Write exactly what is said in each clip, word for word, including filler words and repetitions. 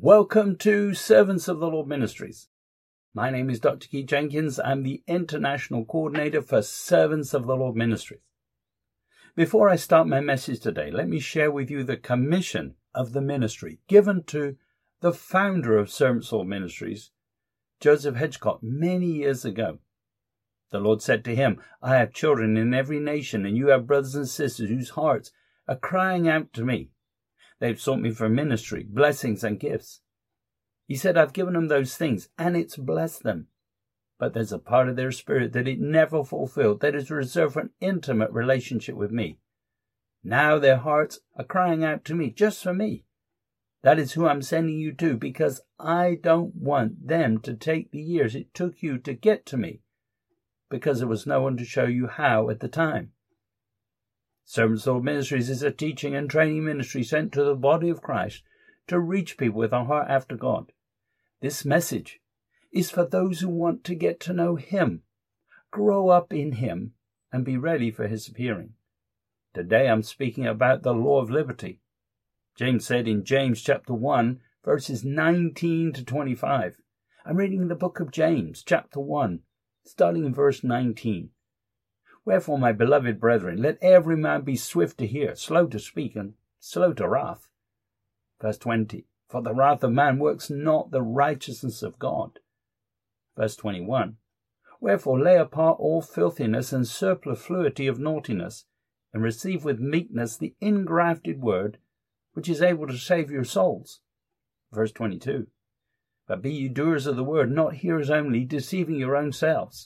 Welcome to Servants of the Lord Ministries. My name is Doctor Keith Jenkins. I'm the International Coordinator for Servants of the Lord Ministries. Before I start my message today, let me share with you the commission of the ministry given to the founder of Servants of the Lord Ministries, Joseph Hedgcott, many years ago. The Lord said to him, I have children in every nation, and you have brothers and sisters whose hearts are crying out to me. They've sought me for ministry, blessings and gifts. He said, I've given them those things, and it's blessed them. But there's a part of their spirit that it never fulfilled, that is reserved for an intimate relationship with me. Now their hearts are crying out to me, just for me. That is who I'm sending you to, because I don't want them to take the years it took you to get to me, because there was no one to show you how at the time. Servants of the Lord Ministries is a teaching and training ministry sent to the body of Christ to reach people with a heart after God. This message is for those who want to get to know Him, grow up in Him, and be ready for His appearing. Today I'm speaking about the law of liberty. James said in James chapter one, verses nineteen to twenty-five. I'm reading the book of James, chapter one, starting in verse nineteen. Wherefore, my beloved brethren, let every man be swift to hear, slow to speak, and slow to wrath. Verse twenty. For the wrath of man works not the righteousness of God. Verse twenty-one. Wherefore lay apart all filthiness and superfluity of naughtiness, and receive with meekness the ingrafted word, which is able to save your souls. Verse twenty-two. But be ye doers of the word, not hearers only, deceiving your own selves.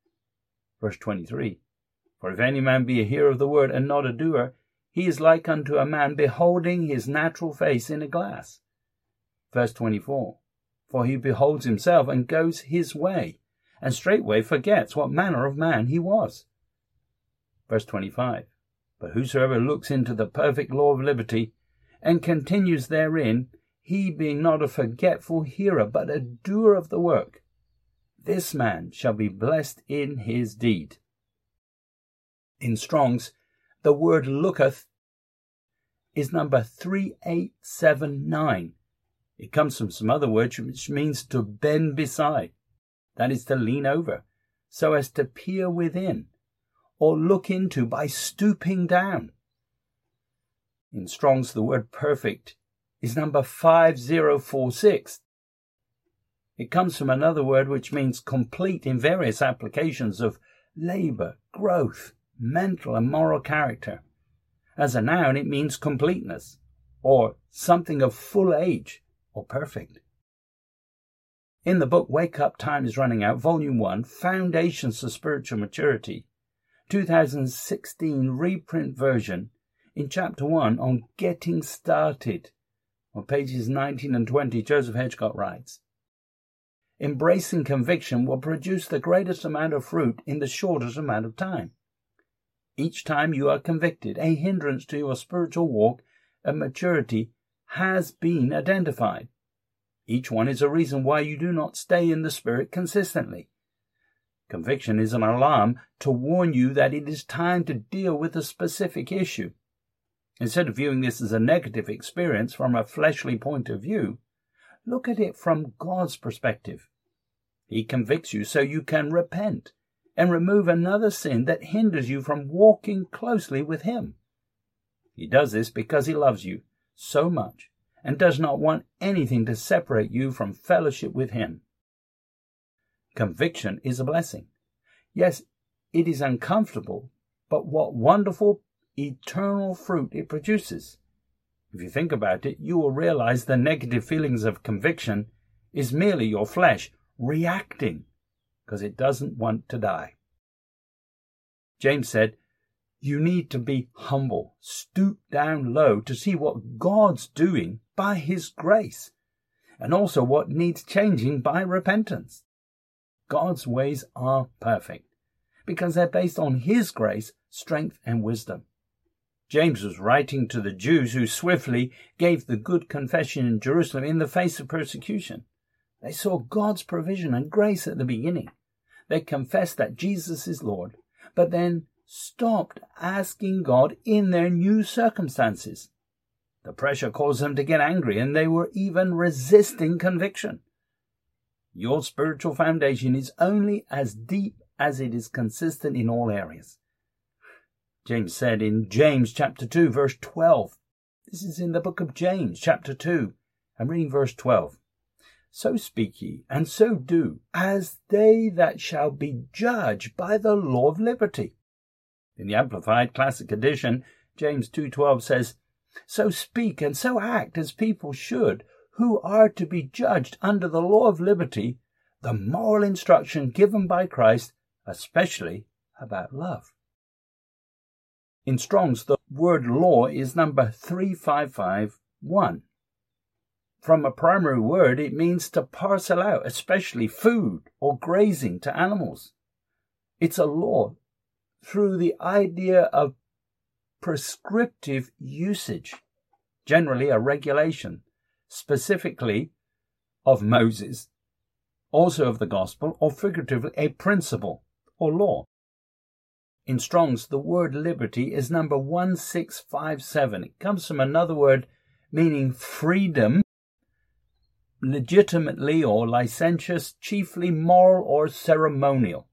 Verse twenty-three. For if any man be a hearer of the word, and not a doer, he is like unto a man beholding his natural face in a glass. Verse twenty-four. For he beholds himself, and goes his way, and straightway forgets what manner of man he was. Verse twenty-five. But whosoever looks into the perfect law of liberty, and continues therein, he being not a forgetful hearer, but a doer of the work, this man shall be blessed in his deed. In Strong's, the word looketh is number three eight seven nine. It comes from some other words which means to bend beside, that is to lean over, so as to peer within, or look into by stooping down. In Strong's, the word perfect is number five zero four six. It comes from another word which means complete in various applications of labour, growth, mental and moral character. As a noun, it means completeness, or something of full age, or perfect. In the book Wake Up, Time is Running Out, Volume one, Foundations for Spiritual Maturity, two thousand sixteen reprint version, in Chapter one on Getting Started, on pages nineteen and twenty, Joseph Hedgcott writes, embracing conviction will produce the greatest amount of fruit in the shortest amount of time. Each time you are convicted, a hindrance to your spiritual walk and maturity has been identified. Each one is a reason why you do not stay in the Spirit consistently. Conviction is an alarm to warn you that it is time to deal with a specific issue. Instead of viewing this as a negative experience from a fleshly point of view, look at it from God's perspective. He convicts you so you can repent and remove another sin that hinders you from walking closely with Him. He does this because He loves you so much and does not want anything to separate you from fellowship with Him. Conviction is a blessing. Yes, it is uncomfortable, but what wonderful, eternal fruit it produces. If you think about it, you will realize the negative feelings of conviction is merely your flesh reacting, because it doesn't want to die. James said, you need to be humble, stoop down low to see what God's doing by His grace, and also what needs changing by repentance. God's ways are perfect, because they're based on His grace, strength, and wisdom. James was writing to the Jews who swiftly gave the good confession in Jerusalem in the face of persecution. They saw God's provision and grace at the beginning. They confessed that Jesus is Lord, but then stopped asking God in their new circumstances. The pressure caused them to get angry, and they were even resisting conviction. Your spiritual foundation is only as deep as it is consistent in all areas. James said in James chapter two, verse twelve. This is in the book of James chapter two. I'm reading verse twelve. So speak ye, and so do, as they that shall be judged by the law of liberty. In the Amplified Classic Edition, James two twelve says, So speak and so act as people should, who are to be judged under the law of liberty, the moral instruction given by Christ, especially about love. In Strong's, the word law is number three five five one. From a primary word, it means to parcel out, especially food or grazing to animals. It's a law through the idea of prescriptive usage, generally a regulation, specifically of Moses, also of the gospel, or figuratively a principle or law. In Strong's, the word liberty is number one six five seven. It comes from another word meaning freedom, legitimately or licentious, chiefly moral or ceremonial.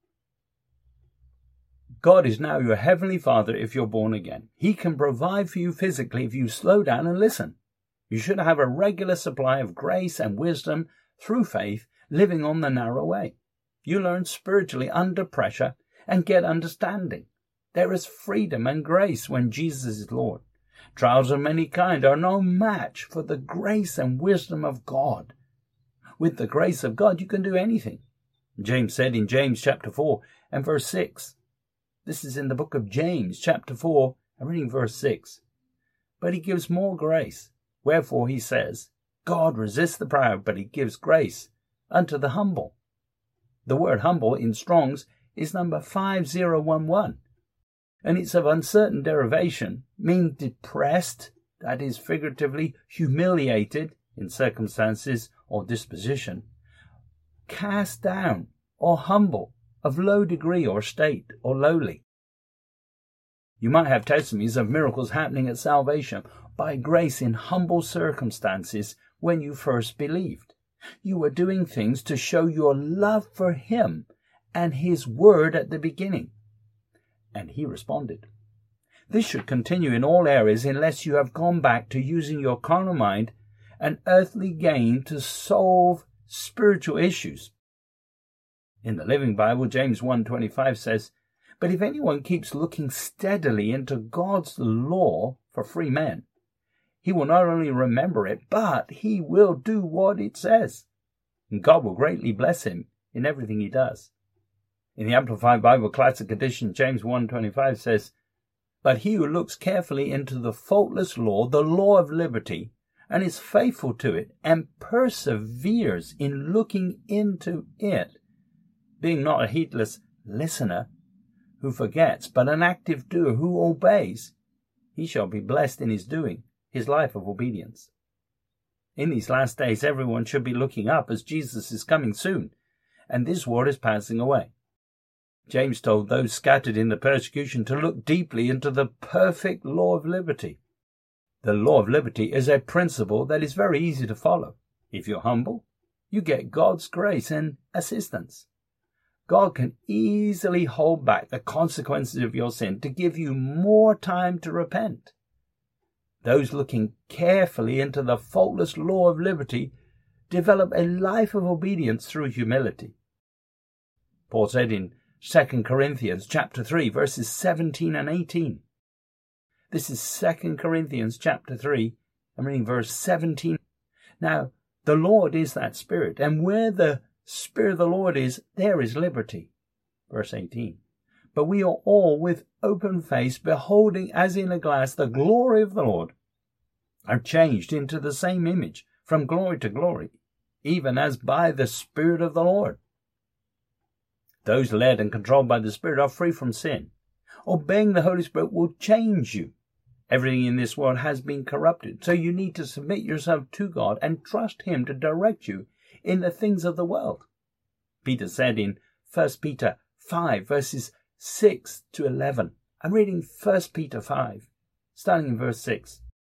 God is now your heavenly Father if you're born again. He can provide for you physically if you slow down and listen. You should have a regular supply of grace and wisdom through faith, living on the narrow way. You learn spiritually under pressure and get understanding. There is freedom and grace when Jesus is Lord. Trials of many kinds are no match for the grace and wisdom of God. With the grace of God, you can do anything. James said in James chapter four and verse six. This is in the book of James chapter four, I'm reading verse six. But he gives more grace. Wherefore he says, God resists the proud, but he gives grace unto the humble. The word humble in Strong's is number five zero one one. And it's of uncertain derivation, meaning depressed, that is figuratively humiliated in circumstances or disposition, cast down or humble, of low degree or state or lowly. You might have testimonies of miracles happening at salvation by grace in humble circumstances when you first believed. You were doing things to show your love for Him and His word at the beginning. And He responded. This should continue in all areas unless you have gone back to using your carnal mind and earthly gain to solve spiritual issues. In the Living Bible, James one twenty-five says, But if anyone keeps looking steadily into God's law for free men, he will not only remember it, but he will do what it says. And God will greatly bless him in everything he does. In the Amplified Bible Classic Edition, James one twenty-five says, But he who looks carefully into the faultless law, the law of liberty, and is faithful to it, and perseveres in looking into it, being not a heedless listener who forgets, but an active doer who obeys, he shall be blessed in his doing, his life of obedience. In these last days, everyone should be looking up as Jesus is coming soon, and this world is passing away. James told those scattered in the persecution to look deeply into the perfect law of liberty. The law of liberty is a principle that is very easy to follow. If you're humble, you get God's grace and assistance. God can easily hold back the consequences of your sin to give you more time to repent. Those looking carefully into the faultless law of liberty develop a life of obedience through humility. Paul said in Second Corinthians chapter three, verses seventeen and eighteen. This is Second Corinthians chapter three, I'm reading verse seventeen. Now, the Lord is that Spirit, and where the Spirit of the Lord is, there is liberty. Verse eighteen. But we are all with open face, beholding as in a glass the glory of the Lord, are changed into the same image from glory to glory, even as by the Spirit of the Lord. Those led and controlled by the Spirit are free from sin. Obeying the Holy Spirit will change you. Everything in this world has been corrupted, so you need to submit yourself to God and trust Him to direct you in the things of the world. Peter said in First Peter five, verses six to eleven. I'm reading First Peter five, starting in verse six.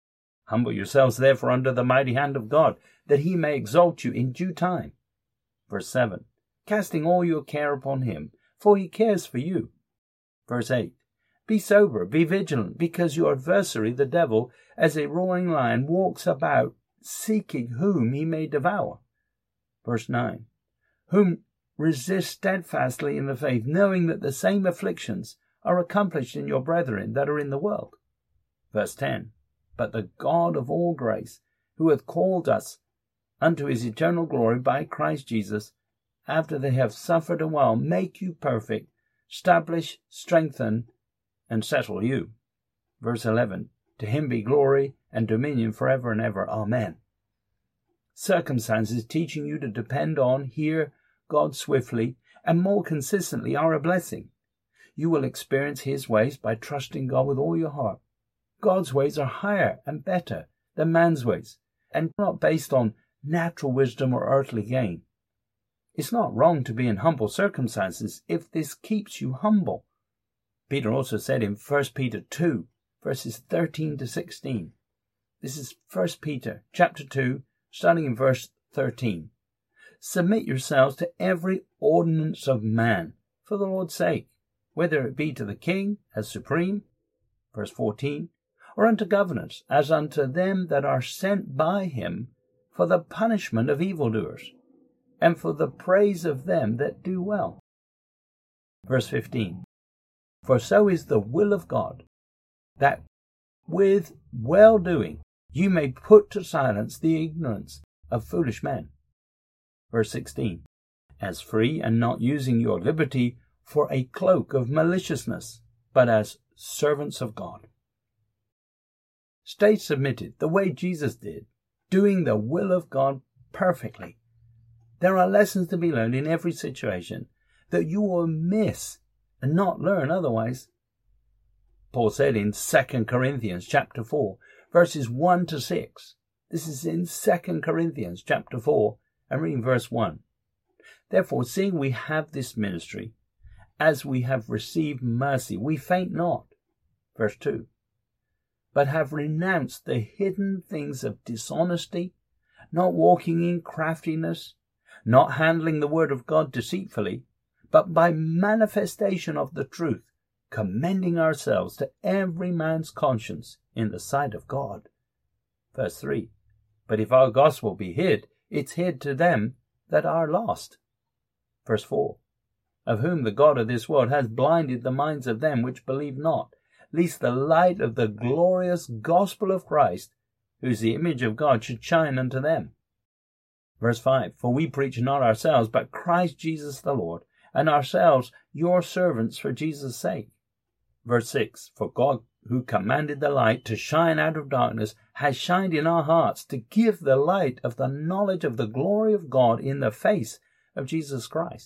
Humble yourselves therefore under the mighty hand of God, that he may exalt you in due time. Verse seven. Casting all your care upon him, for he cares for you. Verse eight. Be sober, be vigilant, because your adversary, the devil, as a roaring lion, walks about, seeking whom he may devour. Verse nine. Whom resist steadfastly in the faith, knowing that the same afflictions are accomplished in your brethren that are in the world. Verse ten. But the God of all grace, who hath called us unto his eternal glory by Christ Jesus, after they have suffered a while, make you perfect, establish, strengthen, and settle you. Verse eleven. To him be glory and dominion forever and ever. Amen. Circumstances teaching you to depend on, hear God swiftly, and more consistently are a blessing. You will experience his ways by trusting God with all your heart. God's ways are higher and better than man's ways, and not based on natural wisdom or earthly gain. It's not wrong to be in humble circumstances if this keeps you humble. Peter also said in First Peter two, verses thirteen to sixteen. This is First Peter chapter two, starting in verse thirteen. Submit yourselves to every ordinance of man, for the Lord's sake, whether it be to the king as supreme, verse fourteen, or unto governors, as unto them that are sent by him for the punishment of evildoers, and for the praise of them that do well. Verse fifteen. For so is the will of God, that with well-doing you may put to silence the ignorance of foolish men. Verse sixteen. As free, and not using your liberty for a cloak of maliciousness, but as servants of God. Stay submitted the way Jesus did, doing the will of God perfectly. There are lessons to be learned in every situation that you will miss and not learn otherwise. Paul said in Second Corinthians chapter four, verses one to six. This is in Second Corinthians chapter four, and reading verse one. Therefore, seeing we have this ministry, as we have received mercy, we faint not. Verse two. But have renounced the hidden things of dishonesty, not walking in craftiness, not handling the word of God deceitfully, but by manifestation of the truth, commending ourselves to every man's conscience in the sight of God. Verse three. But if our gospel be hid, it's hid to them that are lost. Verse four. Of whom the God of this world has blinded the minds of them which believe not, lest the light of the glorious gospel of Christ, who is the image of God, should shine unto them. Verse five. For we preach not ourselves, but Christ Jesus the Lord, and ourselves your servants for Jesus' sake. Verse six. For God, who commanded the light to shine out of darkness, has shined in our hearts to give the light of the knowledge of the glory of God in the face of Jesus Christ.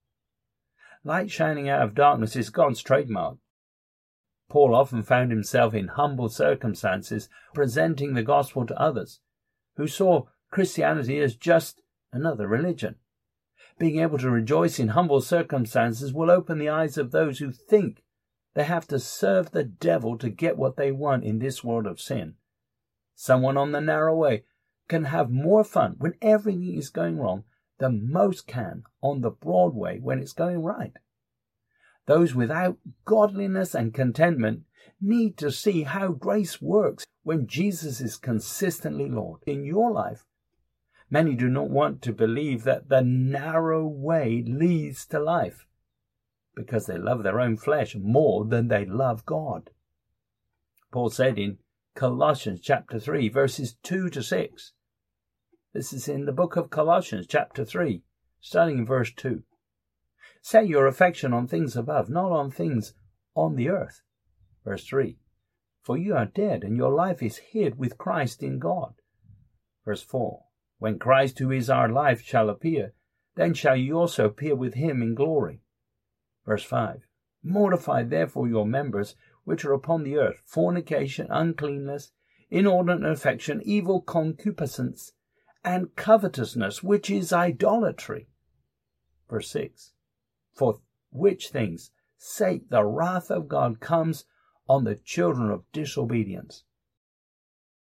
Light shining out of darkness is God's trademark. Paul often found himself in humble circumstances presenting the gospel to others who saw Christianity as just another religion. Being able to rejoice in humble circumstances will open the eyes of those who think they have to serve the devil to get what they want in this world of sin. Someone on the narrow way can have more fun when everything is going wrong than most can on the broad way when it's going right. Those without godliness and contentment need to see how grace works when Jesus is consistently Lord in your life. Many do not want to believe that the narrow way leads to life because they love their own flesh more than they love God. Paul said in Colossians chapter three, verses two to six. This is in the book of Colossians chapter three, starting in verse two. Set your affection on things above, not on things on the earth. Verse three. For you are dead, and your life is hid with Christ in God. Verse four. When Christ, who is our life, shall appear, then shall you also appear with him in glory. Verse five. Mortify therefore your members which are upon the earth, fornication, uncleanness, inordinate affection, evil concupiscence, and covetousness, which is idolatry. Verse six. For which things sake the wrath of God comes on the children of disobedience.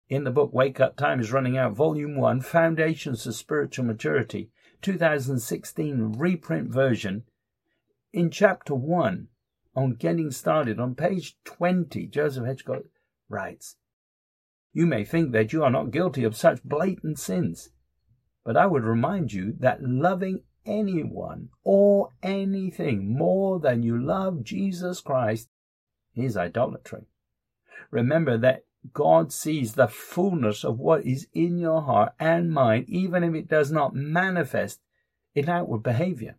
In the book Wake Up, Time is Running Out, Volume one, Foundations of Spiritual Maturity, two thousand sixteen reprint version, in Chapter one, on Getting Started, on page twenty, Joseph Hitchcock writes, "You may think that you are not guilty of such blatant sins, but I would remind you that loving anyone or anything more than you love Jesus Christ is idolatry. Remember that God sees the fullness of what is in your heart and mind, even if it does not manifest in outward behavior.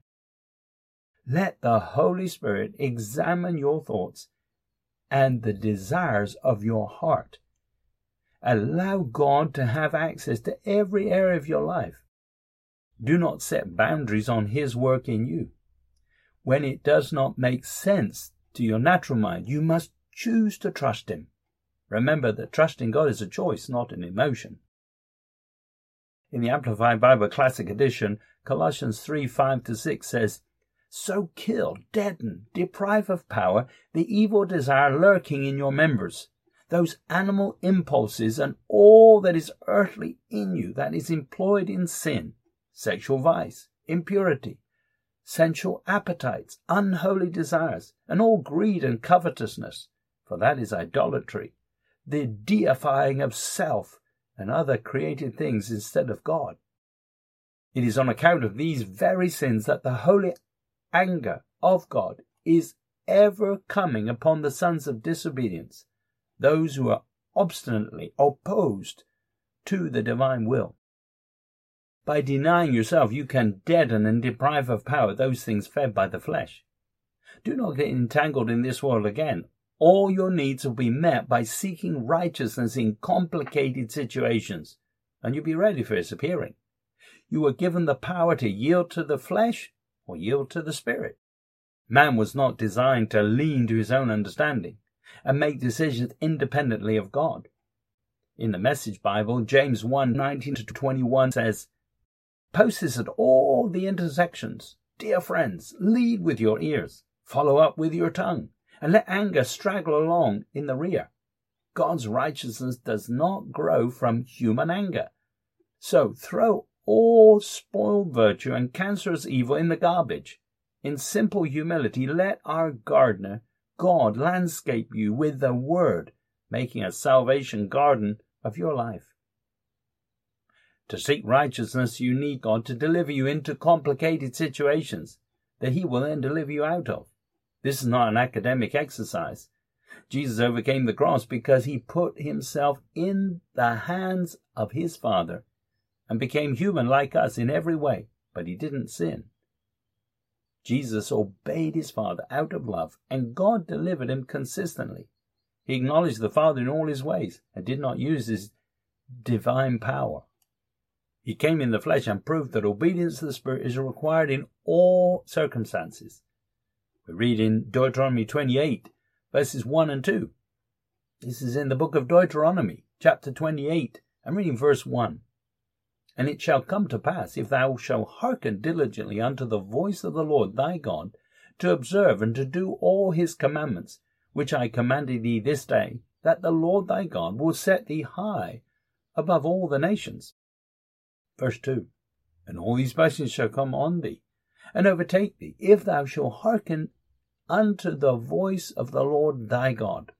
Let the Holy Spirit examine your thoughts and the desires of your heart. Allow God to have access to every area of your life. Do not set boundaries on His work in you. When it does not make sense to your natural mind, you must choose to trust Him. Remember that trusting God is a choice, not an emotion." In the Amplified Bible Classic Edition, Colossians three, five to six says, "So kill, deaden, deprive of power the evil desire lurking in your members, those animal impulses and all that is earthly in you that is employed in sin, sexual vice, impurity, sensual appetites, unholy desires, and all greed and covetousness, for that is idolatry, the deifying of self and other created things instead of God. It is on account of these very sins that the holy anger of God is ever coming upon the sons of disobedience, those who are obstinately opposed to the divine will. By denying yourself, you can deaden and deprive of power those things fed by the flesh. Do not get entangled in this world again. All your needs will be met by seeking righteousness in complicated situations, and you'll be ready for its appearing. You were given the power to yield to the flesh or yield to the Spirit. Man was not designed to lean to his own understanding and make decisions independently of God. In the Message Bible, James one, nineteen to twenty-one says, "Post this at all the intersections. Dear friends, lead with your ears, follow up with your tongue, and let anger straggle along in the rear. God's righteousness does not grow from human anger. So throw all spoiled virtue and cancerous evil in the garbage. In simple humility, let our gardener, God, landscape you with the Word, making a salvation garden of your life." To seek righteousness, you need God to deliver you into complicated situations that He will then deliver you out of. This is not an academic exercise. Jesus overcame the cross because He put Himself in the hands of His Father and became human like us in every way, but He didn't sin. Jesus obeyed His Father out of love, and God delivered Him consistently. He acknowledged the Father in all His ways and did not use His divine power. He came in the flesh and proved that obedience to the Spirit is required in all circumstances. We read in Deuteronomy twenty-eight, verses one and two. This is in the book of Deuteronomy, chapter twenty-eight, and reading verse one. "And it shall come to pass, if thou shalt hearken diligently unto the voice of the Lord thy God, to observe and to do all His commandments, which I commanded thee this day, that the Lord thy God will set thee high above all the nations." Verse two. "And all these blessings shall come on thee, and overtake thee, if thou shalt hearken unto the voice of the Lord thy God."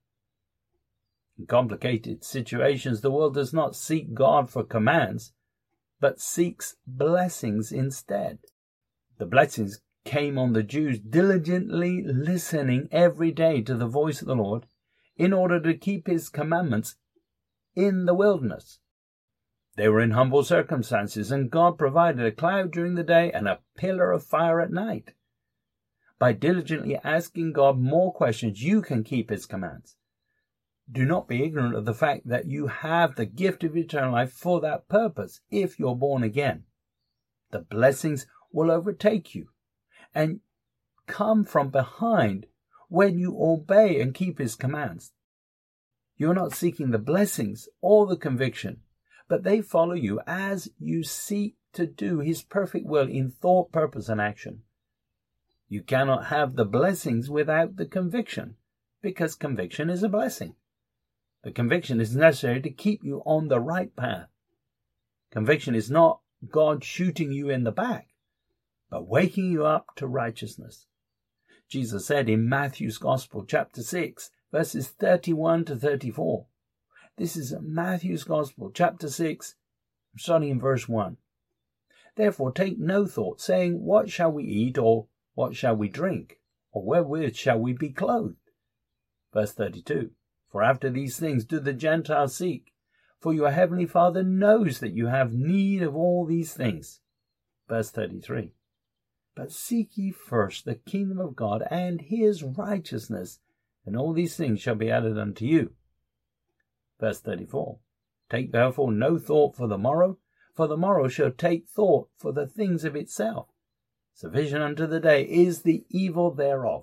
In complicated situations, the world does not seek God for commands, but seeks blessings instead. The blessings came on the Jews diligently listening every day to the voice of the Lord in order to keep His commandments in the wilderness. They were in humble circumstances, and God provided a cloud during the day and a pillar of fire at night. By diligently asking God more questions, you can keep His commands. Do not be ignorant of the fact that you have the gift of eternal life for that purpose if you're born again. The blessings will overtake you and come from behind when you obey and keep His commands. You're not seeking the blessings or the conviction, but they follow you as you seek to do His perfect will in thought, purpose, and action. You cannot have the blessings without the conviction, because conviction is a blessing. The conviction is necessary to keep you on the right path. Conviction is not God shooting you in the back, but waking you up to righteousness. Jesus said in Matthew's Gospel, chapter six, verses thirty-one to thirty-four. This is Matthew's Gospel, chapter six, starting in verse one. Therefore take no thought, saying, what shall we eat, or what shall we drink, or wherewith shall we be clothed? Verse thirty-two. For after these things do the Gentiles seek, for your heavenly Father knows that you have need of all these things. Verse thirty-three. But seek ye first the kingdom of God and his righteousness, and all these things shall be added unto you. Verse thirty-four. Take therefore no thought for the morrow, for the morrow shall take thought for the things of itself. Sufficient unto the day is the evil thereof.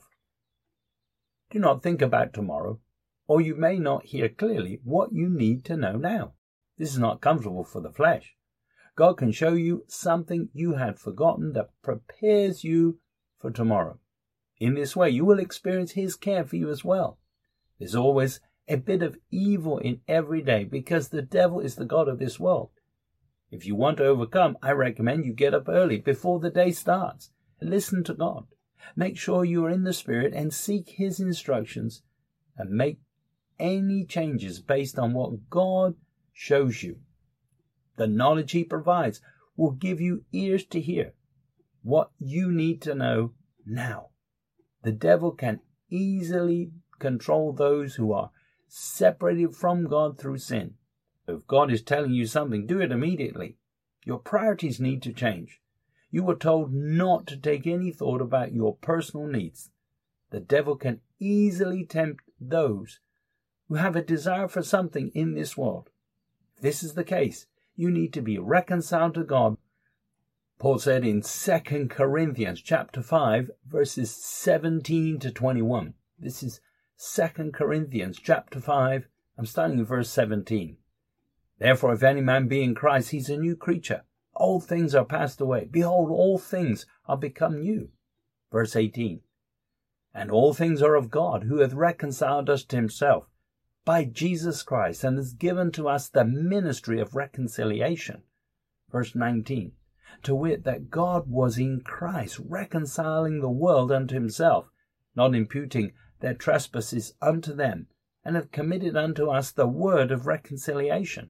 Do not think about tomorrow, or you may not hear clearly what you need to know now. This is not comfortable for the flesh. God can show you something you had forgotten that prepares you for tomorrow. In this way, you will experience his care for you as well. There's always a bit of evil in every day because the devil is the god of this world. If you want to overcome, I recommend you get up early before the day starts and listen to God. Make sure you are in the Spirit and seek his instructions and make any changes based on what God shows you. The knowledge he provides will give you ears to hear what you need to know now. The devil can easily control those who are separated from God through sin. If God is telling you something, do it immediately. Your priorities need to change. You were told not to take any thought about your personal needs. The devil can easily tempt those who have a desire for something in this world. If this is the case, you need to be reconciled to God. Paul said in Second Corinthians chapter five, verses seventeen to twenty-one. This is Second Corinthians chapter five. I'm starting in verse seventeen. Therefore, if any man be in Christ, he's a new creature. Old things are passed away. Behold, all things are become new. Verse eighteen. And all things are of God, who hath reconciled us to himself by Jesus Christ, and has given to us the ministry of reconciliation. Verse nineteen. To wit, that God was in Christ, reconciling the world unto himself, not imputing their trespasses unto them, and hath committed unto us the word of reconciliation.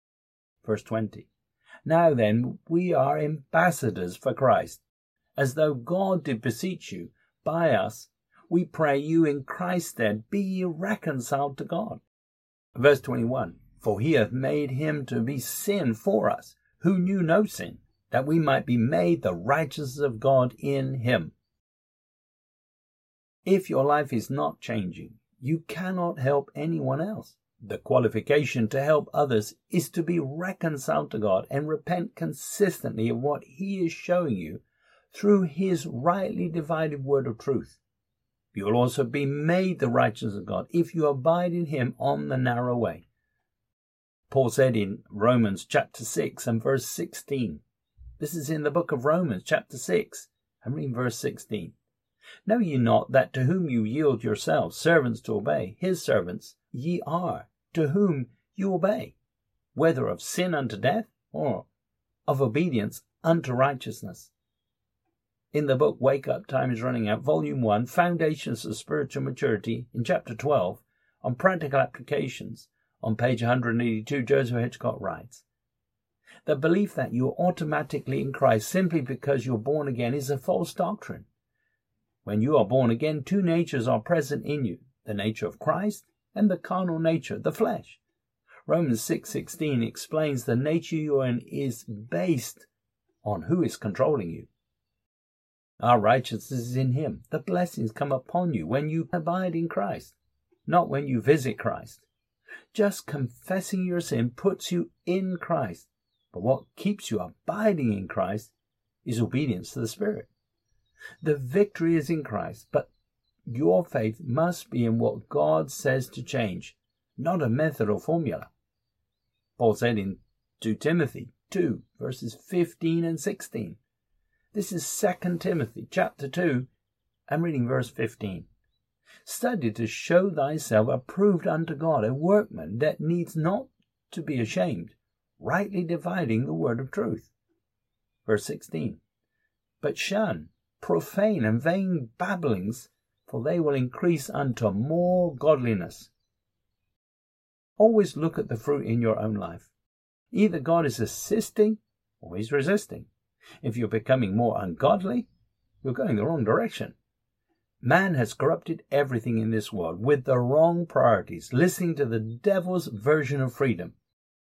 Verse twenty. Now then, we are ambassadors for Christ, as though God did beseech you by us. We pray you in Christ's stead, be ye reconciled to God. Verse twenty-one. For he hath made him to be sin for us, who knew no sin, that we might be made the righteousness of God in him. If your life is not changing, you cannot help anyone else. The qualification to help others is to be reconciled to God and repent consistently of what he is showing you through his rightly divided word of truth. You will also be made the righteousness of God if you abide in him on the narrow way. Paul said in Romans chapter six and verse sixteen. This is in the book of Romans chapter six. I'm reading verse sixteen. Know ye not that to whom you yield yourselves servants to obey, his servants ye are, to whom you obey, whether of sin unto death, or of obedience unto righteousness. In the book Wake Up, Time is Running Out, Volume one, Foundations of Spiritual Maturity, in Chapter twelve, on Practical Applications, on page one hundred eighty-two, Joseph Hitchcock writes, the belief that you are automatically in Christ simply because you're born again is a false doctrine. When you are born again, two natures are present in you, the nature of Christ and the carnal nature, the flesh. Romans six sixteen explains the nature you are in is based on who is controlling you. Our righteousness is in him. The blessings come upon you when you abide in Christ, not when you visit Christ. Just confessing your sin puts you in Christ. But what keeps you abiding in Christ is obedience to the Spirit. The victory is in Christ, but your faith must be in what God says to change, not a method or formula. Paul said in Second Timothy two, verses fifteen and sixteen. This is Second Timothy chapter two. I'm reading verse fifteen. Study to show thyself approved unto God, a workman that needs not to be ashamed, rightly dividing the word of truth. Verse sixteen. But shun profane and vain babblings, for they will increase unto more godliness. Always look at the fruit in your own life. Either God is assisting or he's resisting. If you're becoming more ungodly, you're going the wrong direction. Man has corrupted everything in this world with the wrong priorities, listening to the devil's version of freedom.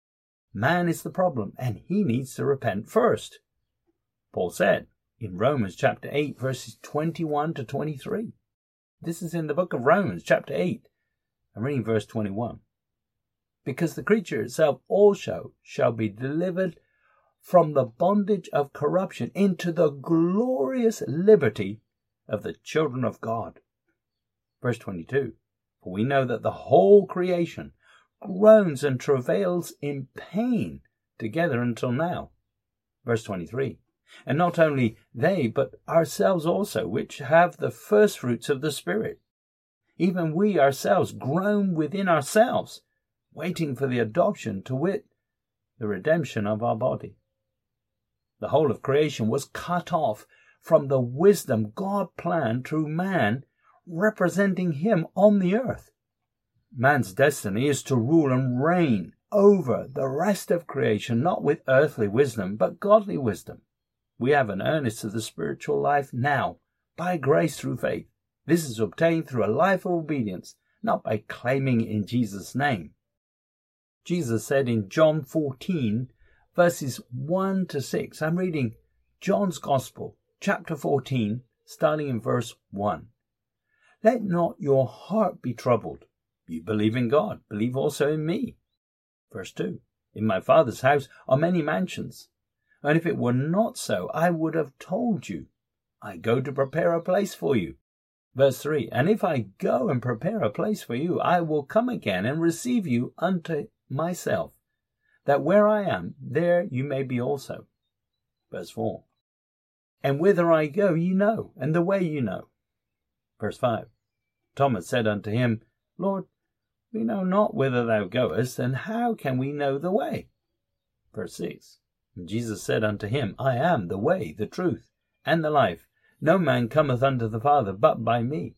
Man is the problem, and he needs to repent first. Paul said in Romans chapter eight, verses twenty-one to twenty-three. This is in the book of Romans chapter eight. I'm reading verse twenty-one. Because the creature itself also shall be delivered from the bondage of corruption into the glorious liberty of the children of God. Verse twenty-two. For we know that the whole creation groans and travails in pain together until now. Verse twenty-three. And not only they, but ourselves also, which have the first fruits of the Spirit. Even we ourselves groan within ourselves, waiting for the adoption, to wit, the redemption of our body. The whole of creation was cut off from the wisdom God planned through man, representing him on the earth. Man's destiny is to rule and reign over the rest of creation, not with earthly wisdom, but godly wisdom. We have an earnest of the spiritual life now, by grace through faith. This is obtained through a life of obedience, not by claiming in Jesus' name. Jesus said in John fourteen, verses one to six, I'm reading John's Gospel, chapter fourteen, starting in verse one. Let not your heart be troubled. You believe in God, believe also in me. Verse two. In my Father's house are many mansions, and if it were not so, I would have told you. I go to prepare a place for you. Verse three. And if I go and prepare a place for you, I will come again and receive you unto myself, that where I am, there you may be also. Verse four. And whither I go ye know, and the way you know. Verse five. Thomas said unto him, Lord, we know not whither thou goest, and how can we know the way? Verse six. And Jesus said unto him, I am the way, the truth, and the life. No man cometh unto the Father but by me.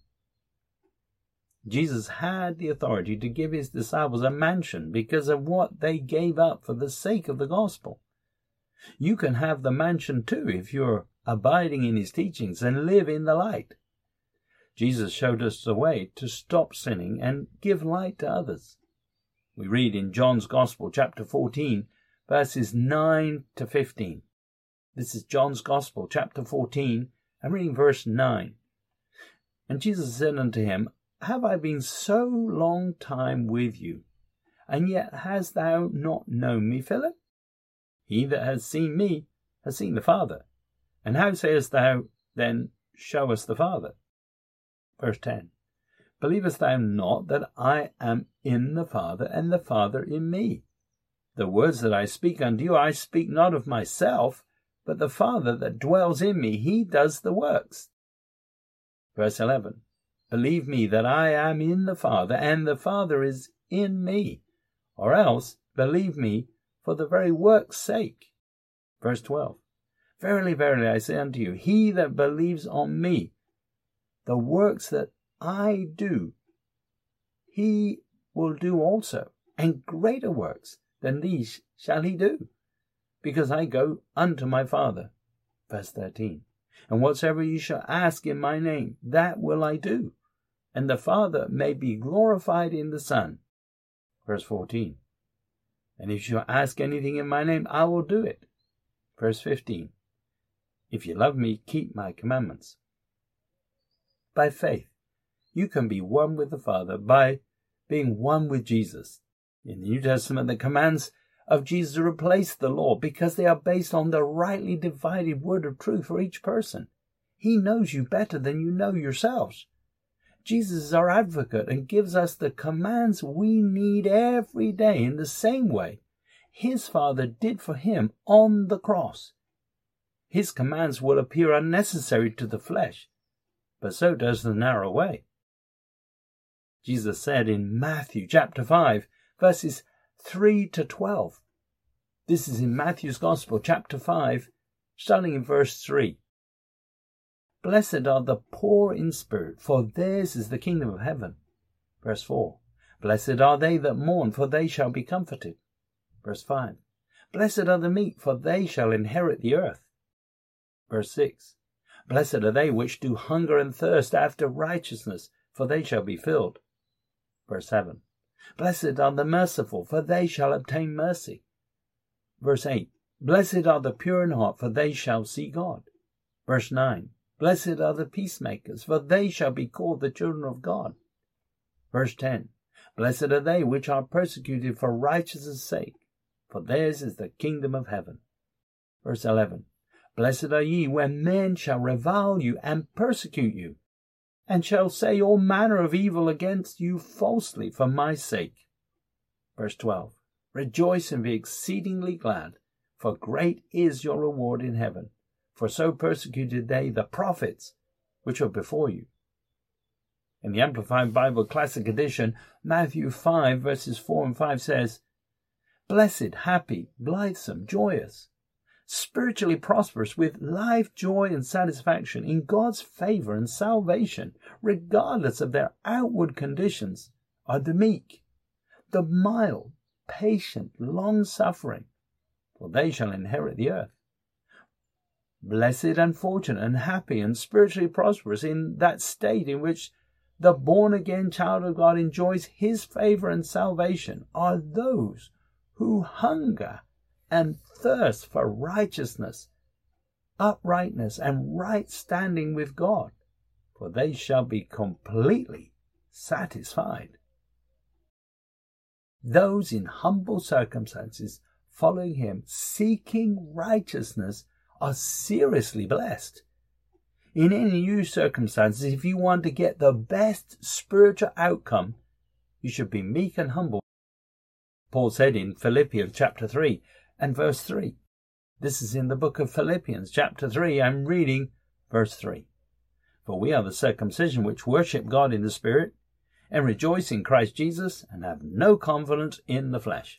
Jesus had the authority to give his disciples a mansion because of what they gave up for the sake of the gospel. You can have the mansion too if you're abiding in his teachings and live in the light. Jesus showed us the way to stop sinning and give light to others. We read in John's Gospel, chapter fourteen, verses nine to fifteen. This is John's Gospel, chapter fourteen. I'm reading verse nine. And Jesus said unto him, Have I been so long time with you, and yet hast thou not known me, Philip? He that has seen me has seen the Father. And how sayest thou then, Show us the Father? Verse ten. Believest thou not that I am in the Father, and the Father in me? The words that I speak unto you, I speak not of myself, but the Father that dwells in me, he does the works. Verse eleven. Believe me that I am in the Father, and the Father is in me. Or else, believe me for the very work's sake. Verse twelve. Verily, verily, I say unto you, he that believes on me, the works that I do, he will do also, and greater works than these shall he do, because I go unto my Father. Verse thirteen. And whatsoever ye shall ask in my name, that will I do, and the Father may be glorified in the Son. Verse fourteen. And if you shall ask anything in my name, I will do it. Verse fifteen. If you love me, keep my commandments. By faith, you can be one with the Father by being one with Jesus. In the New Testament, the commands of Jesus replace the law because they are based on the rightly divided word of truth for each person. He knows you better than you know yourselves. Jesus is our advocate and gives us the commands we need every day in the same way his Father did for him on the cross. His commands will appear unnecessary to the flesh, but so does the narrow way. Jesus said in Matthew chapter five, verses three to twelve. This is in Matthew's Gospel, chapter five, starting in verse three. Blessed are the poor in spirit, for theirs is the kingdom of heaven. Verse four. Blessed are they that mourn, for they shall be comforted. Verse five. Blessed are the meek, for they shall inherit the earth. Verse six. Blessed are they which do hunger and thirst after righteousness, for they shall be filled. Verse seven. Blessed are the merciful, for they shall obtain mercy. Verse eight. Blessed are the pure in heart, for they shall see God. Verse nine. Blessed are the peacemakers, for they shall be called the children of God. Verse ten. Blessed are they which are persecuted for righteousness' sake, for theirs is the kingdom of heaven. Verse eleven. Blessed are ye when men shall revile you and persecute you, and shall say all manner of evil against you falsely for my sake. Verse twelve. Rejoice and be exceedingly glad, for great is your reward in heaven, for so persecuted they the prophets which were before you. In the Amplified Bible Classic Edition, Matthew five verses four and five says, Blessed, happy, blithesome, joyous, spiritually prosperous, with life, joy, and satisfaction in God's favor and salvation, regardless of their outward conditions, are the meek, the mild, patient, long-suffering, for they shall inherit the earth. Blessed and fortunate and happy and spiritually prosperous in that state in which the born-again child of God enjoys his favor and salvation are those who hunger and thirst for righteousness, uprightness, and right standing with God, for they shall be completely satisfied. Those in humble circumstances following him, seeking righteousness, are seriously blessed. In any new circumstances, if you want to get the best spiritual outcome, you should be meek and humble. Paul said in Philippians chapter three and verse three. This is in the book of Philippians chapter three. I'm reading verse three. For we are the circumcision which worship God in the Spirit, and rejoice in Christ Jesus, and have no confidence in the flesh.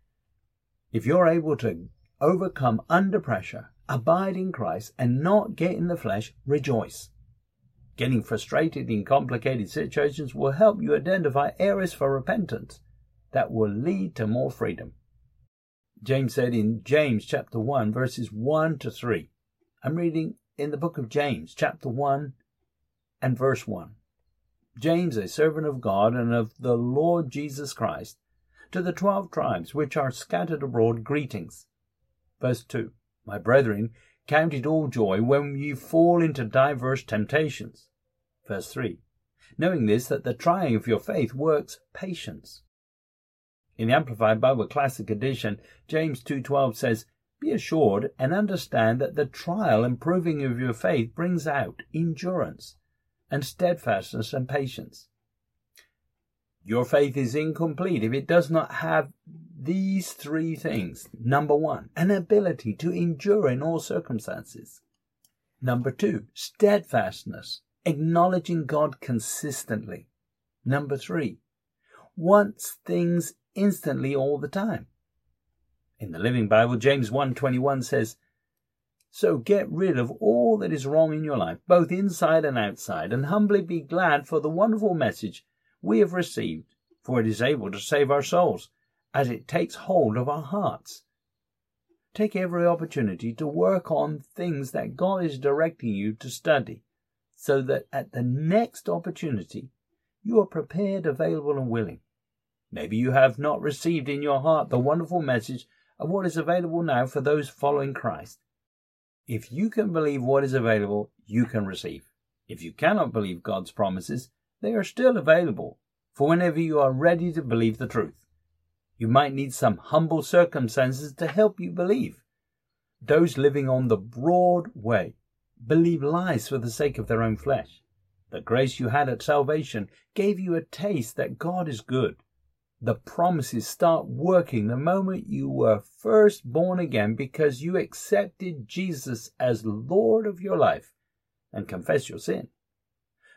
If you're able to overcome under pressure, abide in Christ, and not get in the flesh, rejoice. Getting frustrated in complicated situations will help you identify areas for repentance that will lead to more freedom. James said in James chapter one, verses one to three. I'm reading in the book of James chapter one and verse one. James, a servant of God and of the Lord Jesus Christ, to the twelve tribes which are scattered abroad, greetings. Verse two. My brethren, count it all joy when ye fall into diverse temptations. Verse three. Knowing this, that the trying of your faith works patience. In the Amplified Bible Classic Edition, James two twelve says, Be assured and understand that the trial and proving of your faith brings out endurance and steadfastness and patience. Your faith is incomplete if it does not have these three things. Number one, an ability to endure in all circumstances. Number two, steadfastness, acknowledging God consistently. Number three, wants things instantly all the time. In the Living Bible, James one twenty-one says, So get rid of all that is wrong in your life, both inside and outside, and humbly be glad for the wonderful message we have received, for it is able to save our souls, as it takes hold of our hearts. Take every opportunity to work on things that God is directing you to study, so that at the next opportunity you are prepared, available, and willing. Maybe you have not received in your heart the wonderful message of what is available now for those following Christ. If you can believe what is available, you can receive. If you cannot believe God's promises, they are still available for whenever you are ready to believe the truth. You might need some humble circumstances to help you believe. Those living on the broad way believe lies for the sake of their own flesh. The grace you had at salvation gave you a taste that God is good. The promises start working the moment you were first born again because you accepted Jesus as Lord of your life and confessed your sin.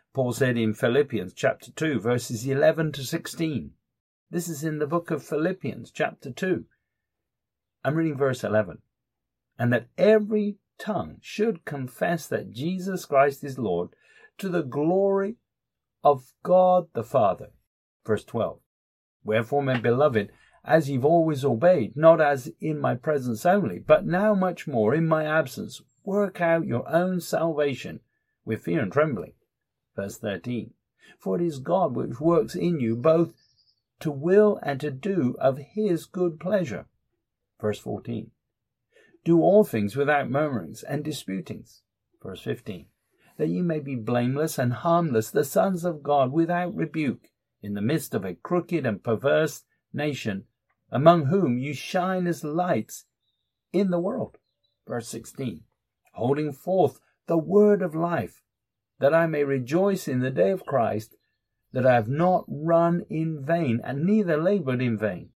Paul said in Philippians chapter two, verses eleven to sixteen. This is in the book of Philippians chapter two. I'm reading verse eleven. And that every tongue should confess that Jesus Christ is Lord, to the glory of God the Father. Verse twelve. Wherefore, my beloved, as you've always obeyed, not as in my presence only, but now much more in my absence, work out your own salvation with fear and trembling. Verse thirteen. For it is God which works in you both to will and to do of his good pleasure. Verse fourteen. Do all things without murmurings and disputings. Verse fifteen. That ye may be blameless and harmless, the sons of God without rebuke, in the midst of a crooked and perverse nation, among whom you shine as lights in the world. Verse sixteen. Holding forth the word of life, that I may rejoice in the day of Christ, that I have not run in vain, and neither laboured in vain.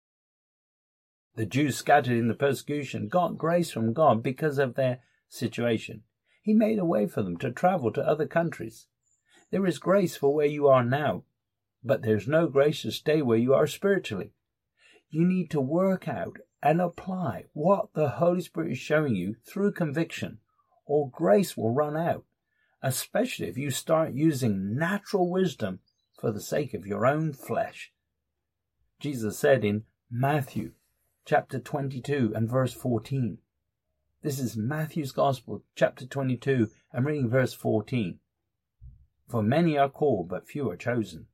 The Jews scattered in the persecution got grace from God because of their situation. He made a way for them to travel to other countries. There is grace for where you are now, but there's no grace to stay where you are spiritually. You need to work out and apply what the Holy Spirit is showing you through conviction, or grace will run out, especially if you start using natural wisdom for the sake of your own flesh. Jesus said in Matthew chapter twenty-two and verse fourteen. This is Matthew's Gospel, chapter twenty-two, and reading verse fourteen. For many are called, but few are chosen.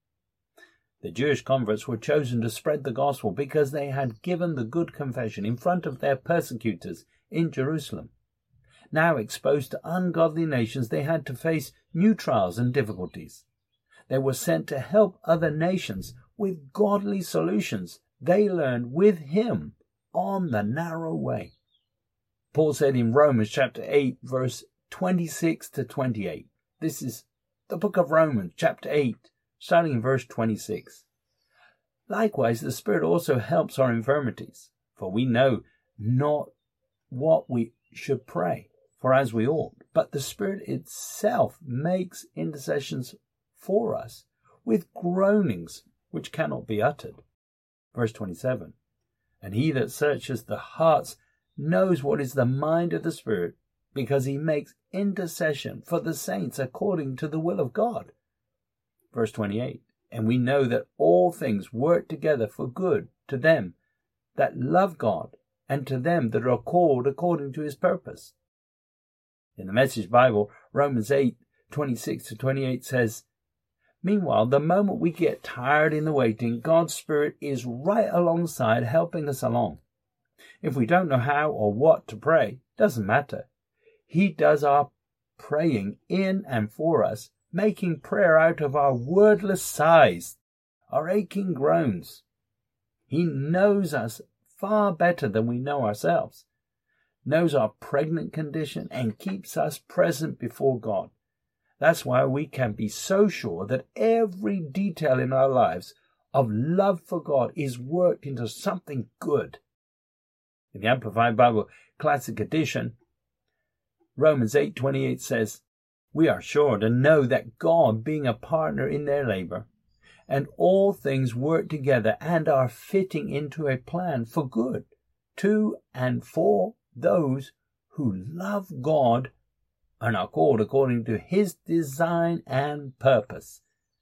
The Jewish converts were chosen to spread the gospel because they had given the good confession in front of their persecutors in Jerusalem. Now exposed to ungodly nations, they had to face new trials and difficulties. They were sent to help other nations with godly solutions they learned with him on the narrow way. Paul said in Romans chapter eight, verse twenty-six to twenty-eight. This is the book of Romans chapter eight, starting in verse twenty-six. Likewise, the Spirit also helps our infirmities, for we know not what we should pray for as we ought, but the Spirit itself makes intercessions for us with groanings which cannot be uttered. Verse twenty-seven. And he that searches the hearts knows what is the mind of the Spirit, because he makes intercession for the saints according to the will of God. Verse twenty-eight. And we know that all things work together for good to them that love God, and to them that are called according to his purpose. In the Message Bible, Romans eight, twenty-six to twenty-eight says, Meanwhile, the moment we get tired in the waiting, God's Spirit is right alongside helping us along. If we don't know how or what to pray, doesn't matter. He does our praying in and for us, making prayer out of our wordless sighs, our aching groans. He knows us far better than we know ourselves, knows our pregnant condition, and keeps us present before God. That's why we can be so sure that every detail in our lives of love for God is worked into something good. In the Amplified Bible Classic Edition, Romans eight twenty-eight says, We are sure to know that God, being a partner in their labor, and all things work together and are fitting into a plan for good to and for those who love God and are called according to his design and purpose.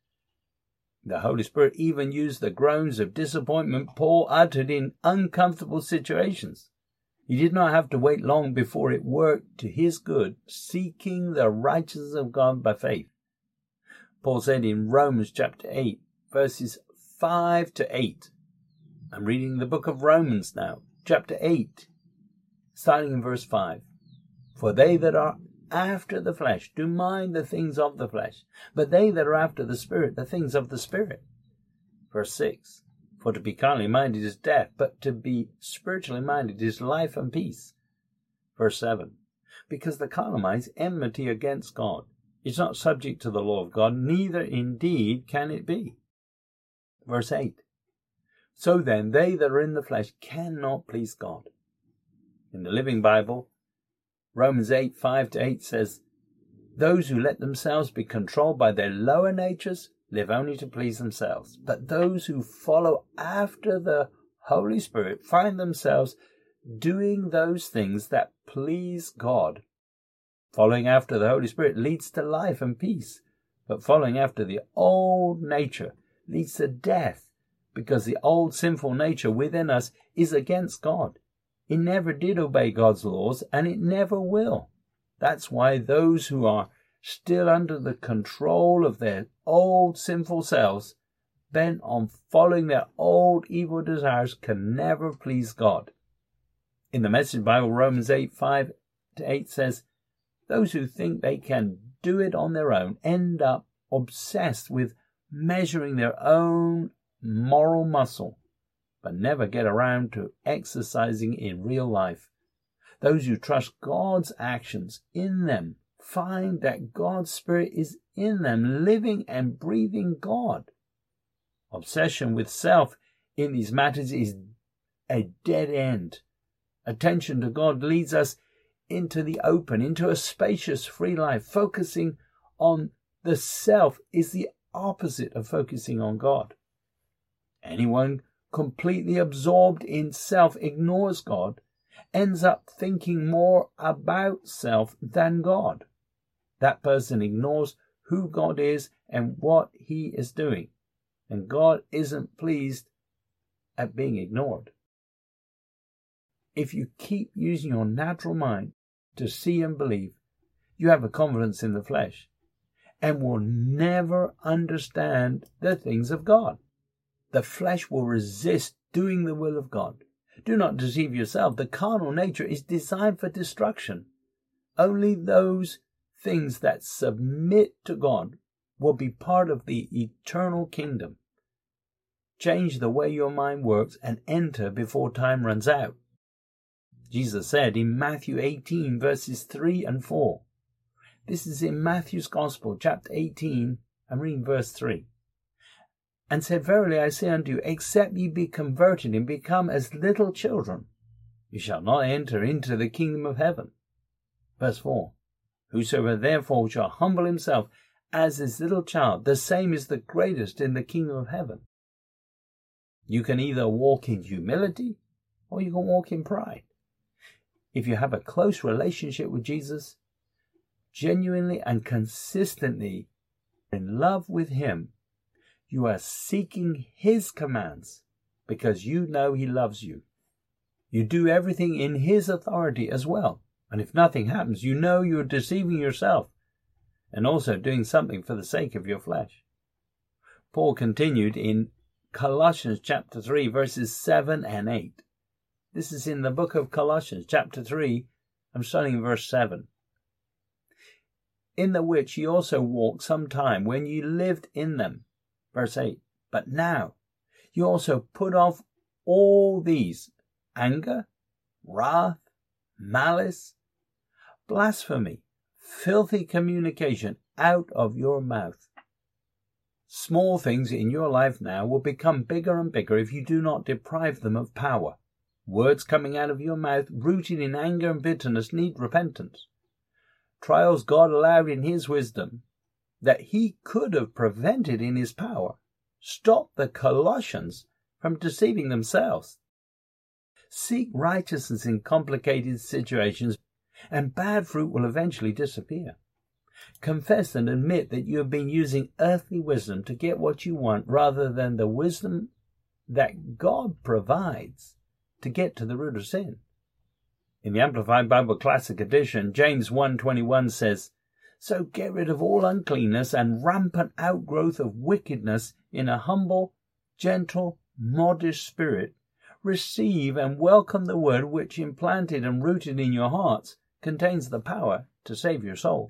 The Holy Spirit even used the groans of disappointment Paul uttered in uncomfortable situations. He did not have to wait long before it worked to his good, seeking the righteousness of God by faith. Paul said in Romans chapter eight, verses five to eight. I'm reading the book of Romans now, chapter eight, starting in verse five. For they that are after the flesh do mind the things of the flesh, but they that are after the Spirit, the things of the Spirit. Verse six. For to be carnally minded is death, but to be spiritually minded is life and peace. Verse seven. Because the carnal mind is enmity against God. It's not subject to the law of God, neither indeed can it be. Verse eight. So then, they that are in the flesh cannot please God. In the Living Bible, Romans eight, five to eight says, Those who let themselves be controlled by their lower natures live only to please themselves. But those who follow after the Holy Spirit find themselves doing those things that please God. Following after the Holy Spirit leads to life and peace, but following after the old nature leads to death, because the old sinful nature within us is against God. It never did obey God's laws, and it never will. That's why those who are still under the control of their old sinful selves, bent on following their old evil desires, can never please God. In the Message Bible, Romans eight, five to eight says, those who think they can do it on their own end up obsessed with measuring their own moral muscle, but never get around to exercising in real life. Those who trust God's actions in them find that God's Spirit is in them, living and breathing God. Obsession with self in these matters is a dead end. Attention to God leads us into the open, into a spacious, free life. Focusing on the self is the opposite of focusing on God. Anyone completely absorbed in self ignores God, ends up thinking more about self than God. That person ignores who God is and what he is doing, and God isn't pleased at being ignored. If you keep using your natural mind to see and believe, you have a confidence in the flesh and will never understand the things of God. The flesh will resist doing the will of God. Do not deceive yourself. The carnal nature is designed for destruction. Only those things that submit to God will be part of the eternal kingdom. Change the way your mind works and enter before time runs out. Jesus said in Matthew eighteen, verses three and four. This is in Matthew's Gospel, chapter eighteen, and reading verse three. And said, verily I say unto you, except ye be converted and become as little children, you shall not enter into the kingdom of heaven. Verse four. Whosoever therefore shall humble himself as this little child, the same is the greatest in the kingdom of heaven. You can either walk in humility or you can walk in pride. If you have a close relationship with Jesus, genuinely and consistently in love with him, you are seeking his commands because you know he loves you. You do everything in his authority as well. And if nothing happens, you know you're deceiving yourself and also doing something for the sake of your flesh. Paul continued in Colossians chapter three, verses seven and eight. This is in the book of Colossians chapter three. I'm starting in verse seven. In the which ye also walked some time when ye lived in them. Verse eight. But now you also put off all these: anger, wrath, malice, blasphemy, filthy communication out of your mouth. Small things in your life now will become bigger and bigger if you do not deprive them of power. Words coming out of your mouth rooted in anger and bitterness need repentance. Trials God allowed in his wisdom that he could have prevented in his power stop the Colossians from deceiving themselves. Seek righteousness in complicated situations, and bad fruit will eventually disappear. Confess and admit that you have been using earthly wisdom to get what you want rather than the wisdom that God provides to get to the root of sin. In the Amplified Bible Classic Edition, James one twenty-one says, so get rid of all uncleanness and rampant outgrowth of wickedness in a humble, gentle, modest spirit. Receive and welcome the word which, implanted and rooted in your hearts, contains the power to save your souls.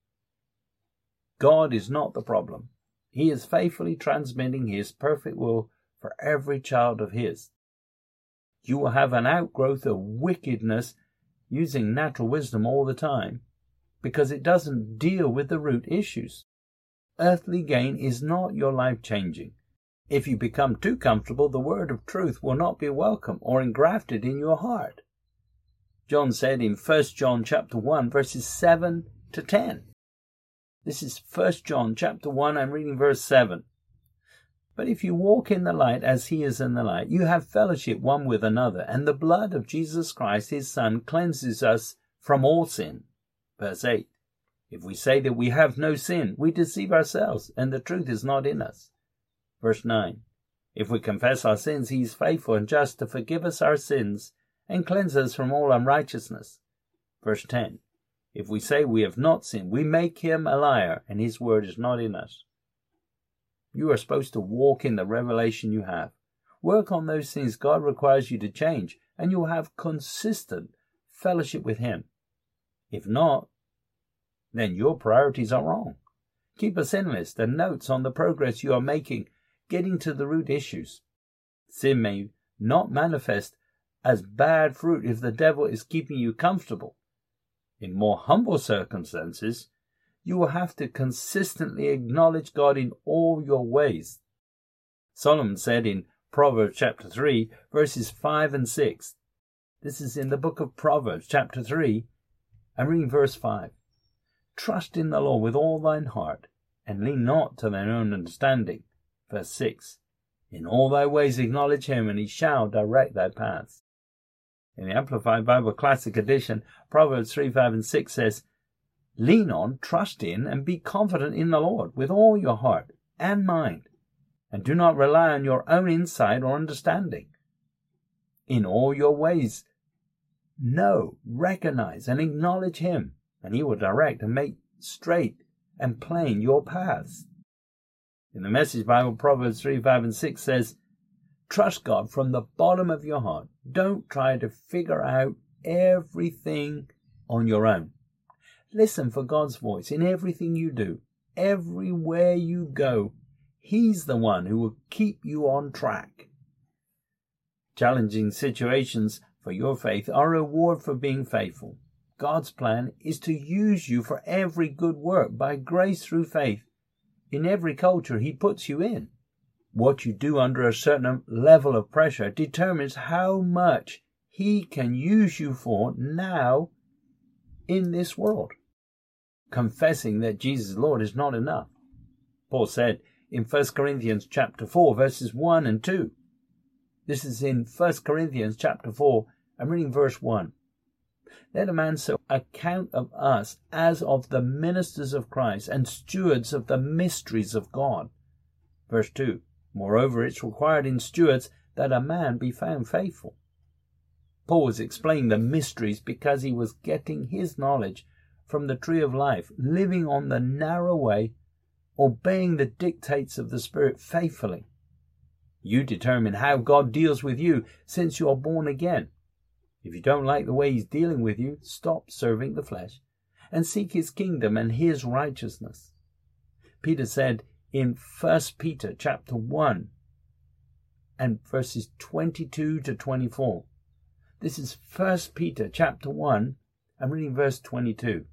God is not the problem. He is faithfully transmitting his perfect will for every child of his. You will have an outgrowth of wickedness using natural wisdom all the time, because it doesn't deal with the root issues. Earthly gain is not your life changing. If you become too comfortable, the word of truth will not be welcome or engrafted in your heart. John said in First John chapter one, verses seven to ten, This is First John chapter one. I'm reading verse seven. But if you walk in the light as he is in the light, you have fellowship one with another, and the blood of Jesus Christ, his Son, cleanses us from all sin. Verse eight. If we say that we have no sin, we deceive ourselves, and the truth is not in us. Verse nine. If we confess our sins, he is faithful and just to forgive us our sins and cleanse us from all unrighteousness. Verse ten. If we say we have not sinned, we make him a liar, and his word is not in us. You are supposed to walk in the revelation you have. Work on those things God requires you to change, and you'll have consistent fellowship with him. If not, then your priorities are wrong. Keep a sin list and notes on the progress you are making, getting to the root issues. Sin may not manifest as bad fruit if the devil is keeping you comfortable. In more humble circumstances, you will have to consistently acknowledge God in all your ways. Solomon said in Proverbs chapter three, verses five and six. This is in the book of Proverbs chapter three. I'm reading verse five. Trust in the Lord with all thine heart, and lean not to thine own understanding. Verse six. In all thy ways acknowledge him, and he shall direct thy paths. In the Amplified Bible Classic Edition, Proverbs three, five and six says, lean on, trust in, and be confident in the Lord with all your heart and mind, and do not rely on your own insight or understanding. In all your ways, know, recognize, and acknowledge him, and he will direct and make straight and plain your paths. In the Message Bible, Proverbs three, five and six says, trust God from the bottom of your heart. Don't try to figure out everything on your own. Listen for God's voice in everything you do. Everywhere you go, he's the one who will keep you on track. Challenging situations for your faith are a reward for being faithful. God's plan is to use you for every good work by grace through faith in every culture he puts you in. What you do under a certain level of pressure determines how much he can use you for now in this world. Confessing that Jesus is Lord is not enough. Paul said in First Corinthians chapter four, verses one and two. This is in First Corinthians chapter four. I'm reading verse one. Let a man so account of us as of the ministers of Christ and stewards of the mysteries of God. Verse two. Moreover, it's required in stewards that a man be found faithful. Paul was explaining the mysteries because he was getting his knowledge from the tree of life, living on the narrow way, obeying the dictates of the Spirit faithfully. You determine how God deals with you since you are born again. If you don't like the way he's dealing with you, stop serving the flesh and seek his kingdom and his righteousness. Peter said in First Peter chapter one and verses twenty-two to twenty-four. This is First Peter chapter one. I'm reading verse twenty-two.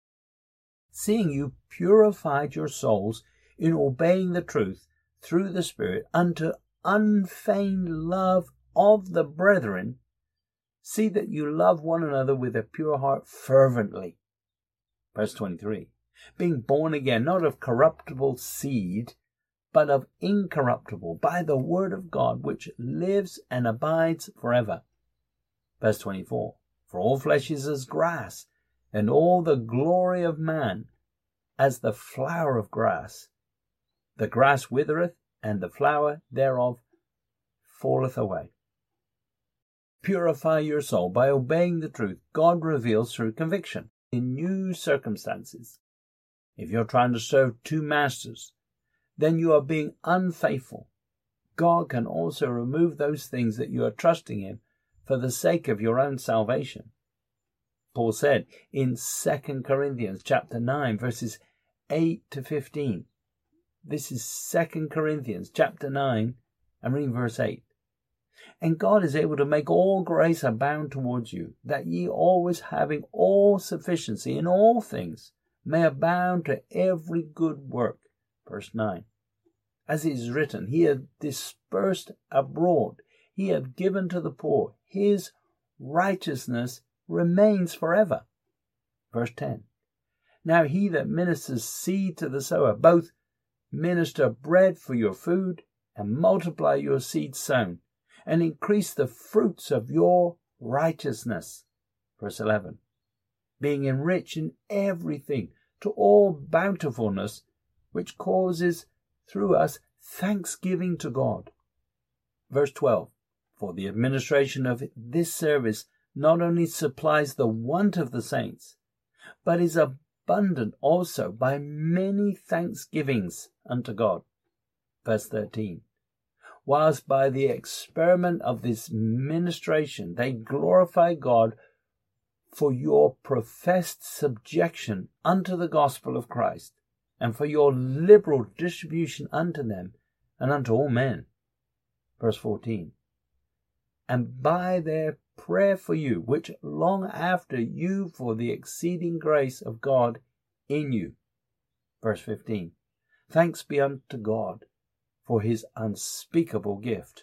Seeing you purified your souls in obeying the truth through the Spirit unto unfeigned love of the brethren, see that you love one another with a pure heart fervently. Verse twenty-three. Being born again, not of corruptible seed, but of incorruptible, by the word of God, which lives and abides forever. Verse twenty-four. For all flesh is as grass, and all the glory of man as the flower of grass. The grass withereth, and the flower thereof falleth away. Purify your soul by obeying the truth God reveals through conviction in new circumstances. If you're trying to serve two masters, then you are being unfaithful. God can also remove those things that you are trusting him for the sake of your own salvation. Paul said in Second Corinthians chapter nine, verses eight to fifteen. This is Second Corinthians chapter nine, I'm reading verse eight. And God is able to make all grace abound towards you, that ye always having all sufficiency in all things may abound to every good work. Verse nine. As it is written, he hath dispersed abroad, he hath given to the poor, his righteousness remains forever. Verse ten. Now he that ministers seed to the sower, both minister bread for your food, and multiply your seed sown, and increase the fruits of your righteousness. Verse eleven. Being enriched in everything to all bountifulness, which causes through us thanksgiving to God. Verse twelve. For the administration of this service not only supplies the want of the saints, but is abundant also by many thanksgivings unto God. Verse thirteen. Whilst by the experiment of this ministration they glorify God for your professed subjection unto the gospel of Christ, and for your liberal distribution unto them and unto all men. Verse fourteen. And by their prayer for you, which long after you for the exceeding grace of God in you. Verse fifteen. Thanks be unto God for his unspeakable gift.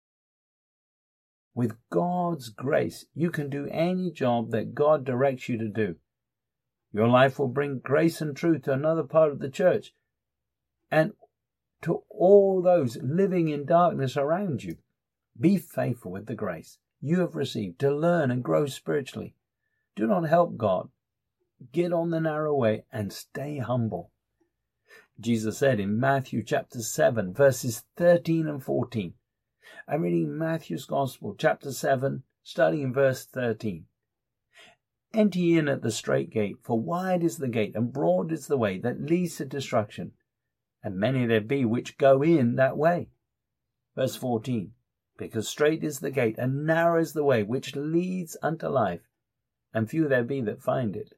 With God's grace, you can do any job that God directs you to do. Your life will bring grace and truth to another part of the church and to all those living in darkness around you. Be faithful with the grace you have received to learn and grow spiritually. Do not help God. Get on the narrow way and stay humble. Jesus said in Matthew chapter seven, verses thirteen and fourteen. I'm reading Matthew's Gospel, chapter seven, starting in verse thirteen. Enter ye in at the strait gate, for wide is the gate, and broad is the way that leads to destruction, and many there be which go in that way. Verse fourteen. Because strait is the gate, and narrow is the way which leads unto life, and few there be that find it.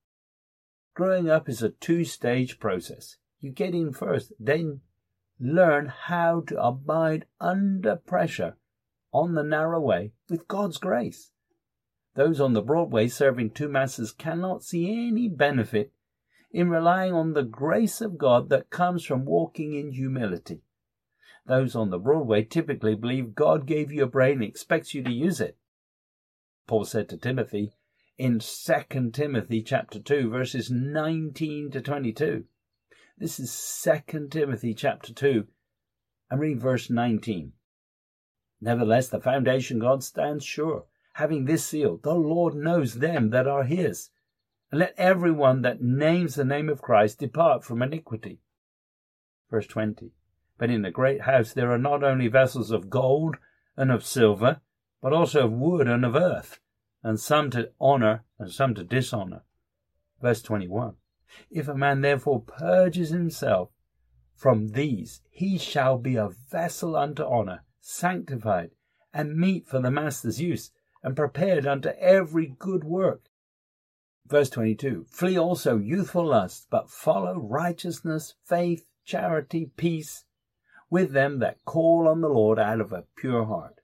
Growing up is a two-stage process. You get in first, then learn how to abide under pressure on the narrow way with God's grace. Those on the broad way serving two masters cannot see any benefit in relying on the grace of God that comes from walking in humility. Those on the broad way typically believe God gave you a brain and expects you to use it. Paul said to Timothy in Second Timothy chapter two, verses nineteen to twenty-two. This is Second Timothy chapter two, and read verse nineteen. Nevertheless, the foundation God stands sure, having this seal, the Lord knows them that are his. And let everyone that names the name of Christ depart from iniquity. Verse twenty. But in the great house there are not only vessels of gold and of silver, but also of wood and of earth, and some to honour and some to dishonour. Verse twenty-one. If a man therefore purges himself from these, he shall be a vessel unto honour, sanctified, and meet for the master's use, and prepared unto every good work. Verse twenty-two. Flee also youthful lust, but follow righteousness, faith, charity, peace, with them that call on the Lord out of a pure heart.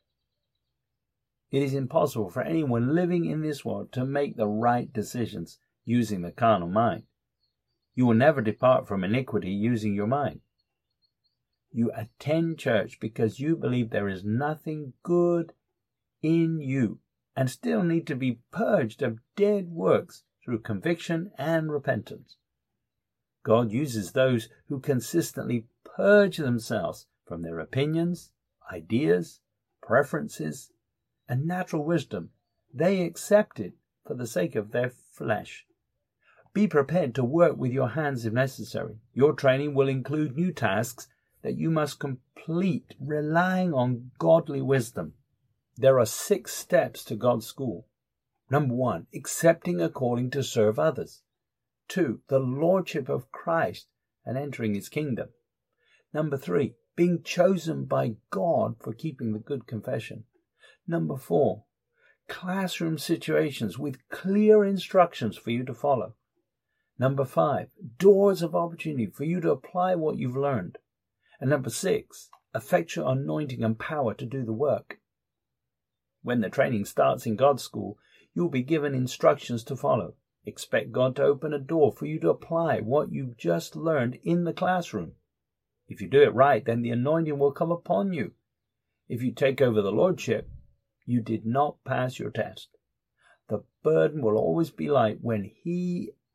It is impossible for anyone living in this world to make the right decisions using the carnal mind. You will never depart from iniquity using your mind. You attend church because you believe there is nothing good in you and still need to be purged of dead works through conviction and repentance. God uses those who consistently purge themselves from their opinions, ideas, preferences, and natural wisdom they accepted for the sake of their flesh. Be prepared to work with your hands if necessary. Your training will include new tasks that you must complete, relying on godly wisdom. There are six steps to God's school. Number one, accepting a calling to serve others. Two, the lordship of Christ and entering his kingdom. Number three, being chosen by God for keeping the good confession. Number four, classroom situations with clear instructions for you to follow. Number five, doors of opportunity for you to apply what you've learned. And number six, effectual anointing and power to do the work. When the training starts in God's school, you'll be given instructions to follow. Expect God to open a door for you to apply what you've just learned in the classroom. If you do it right, then the anointing will come upon you. If you take over the lordship, you did not pass your test. The burden will always be light when he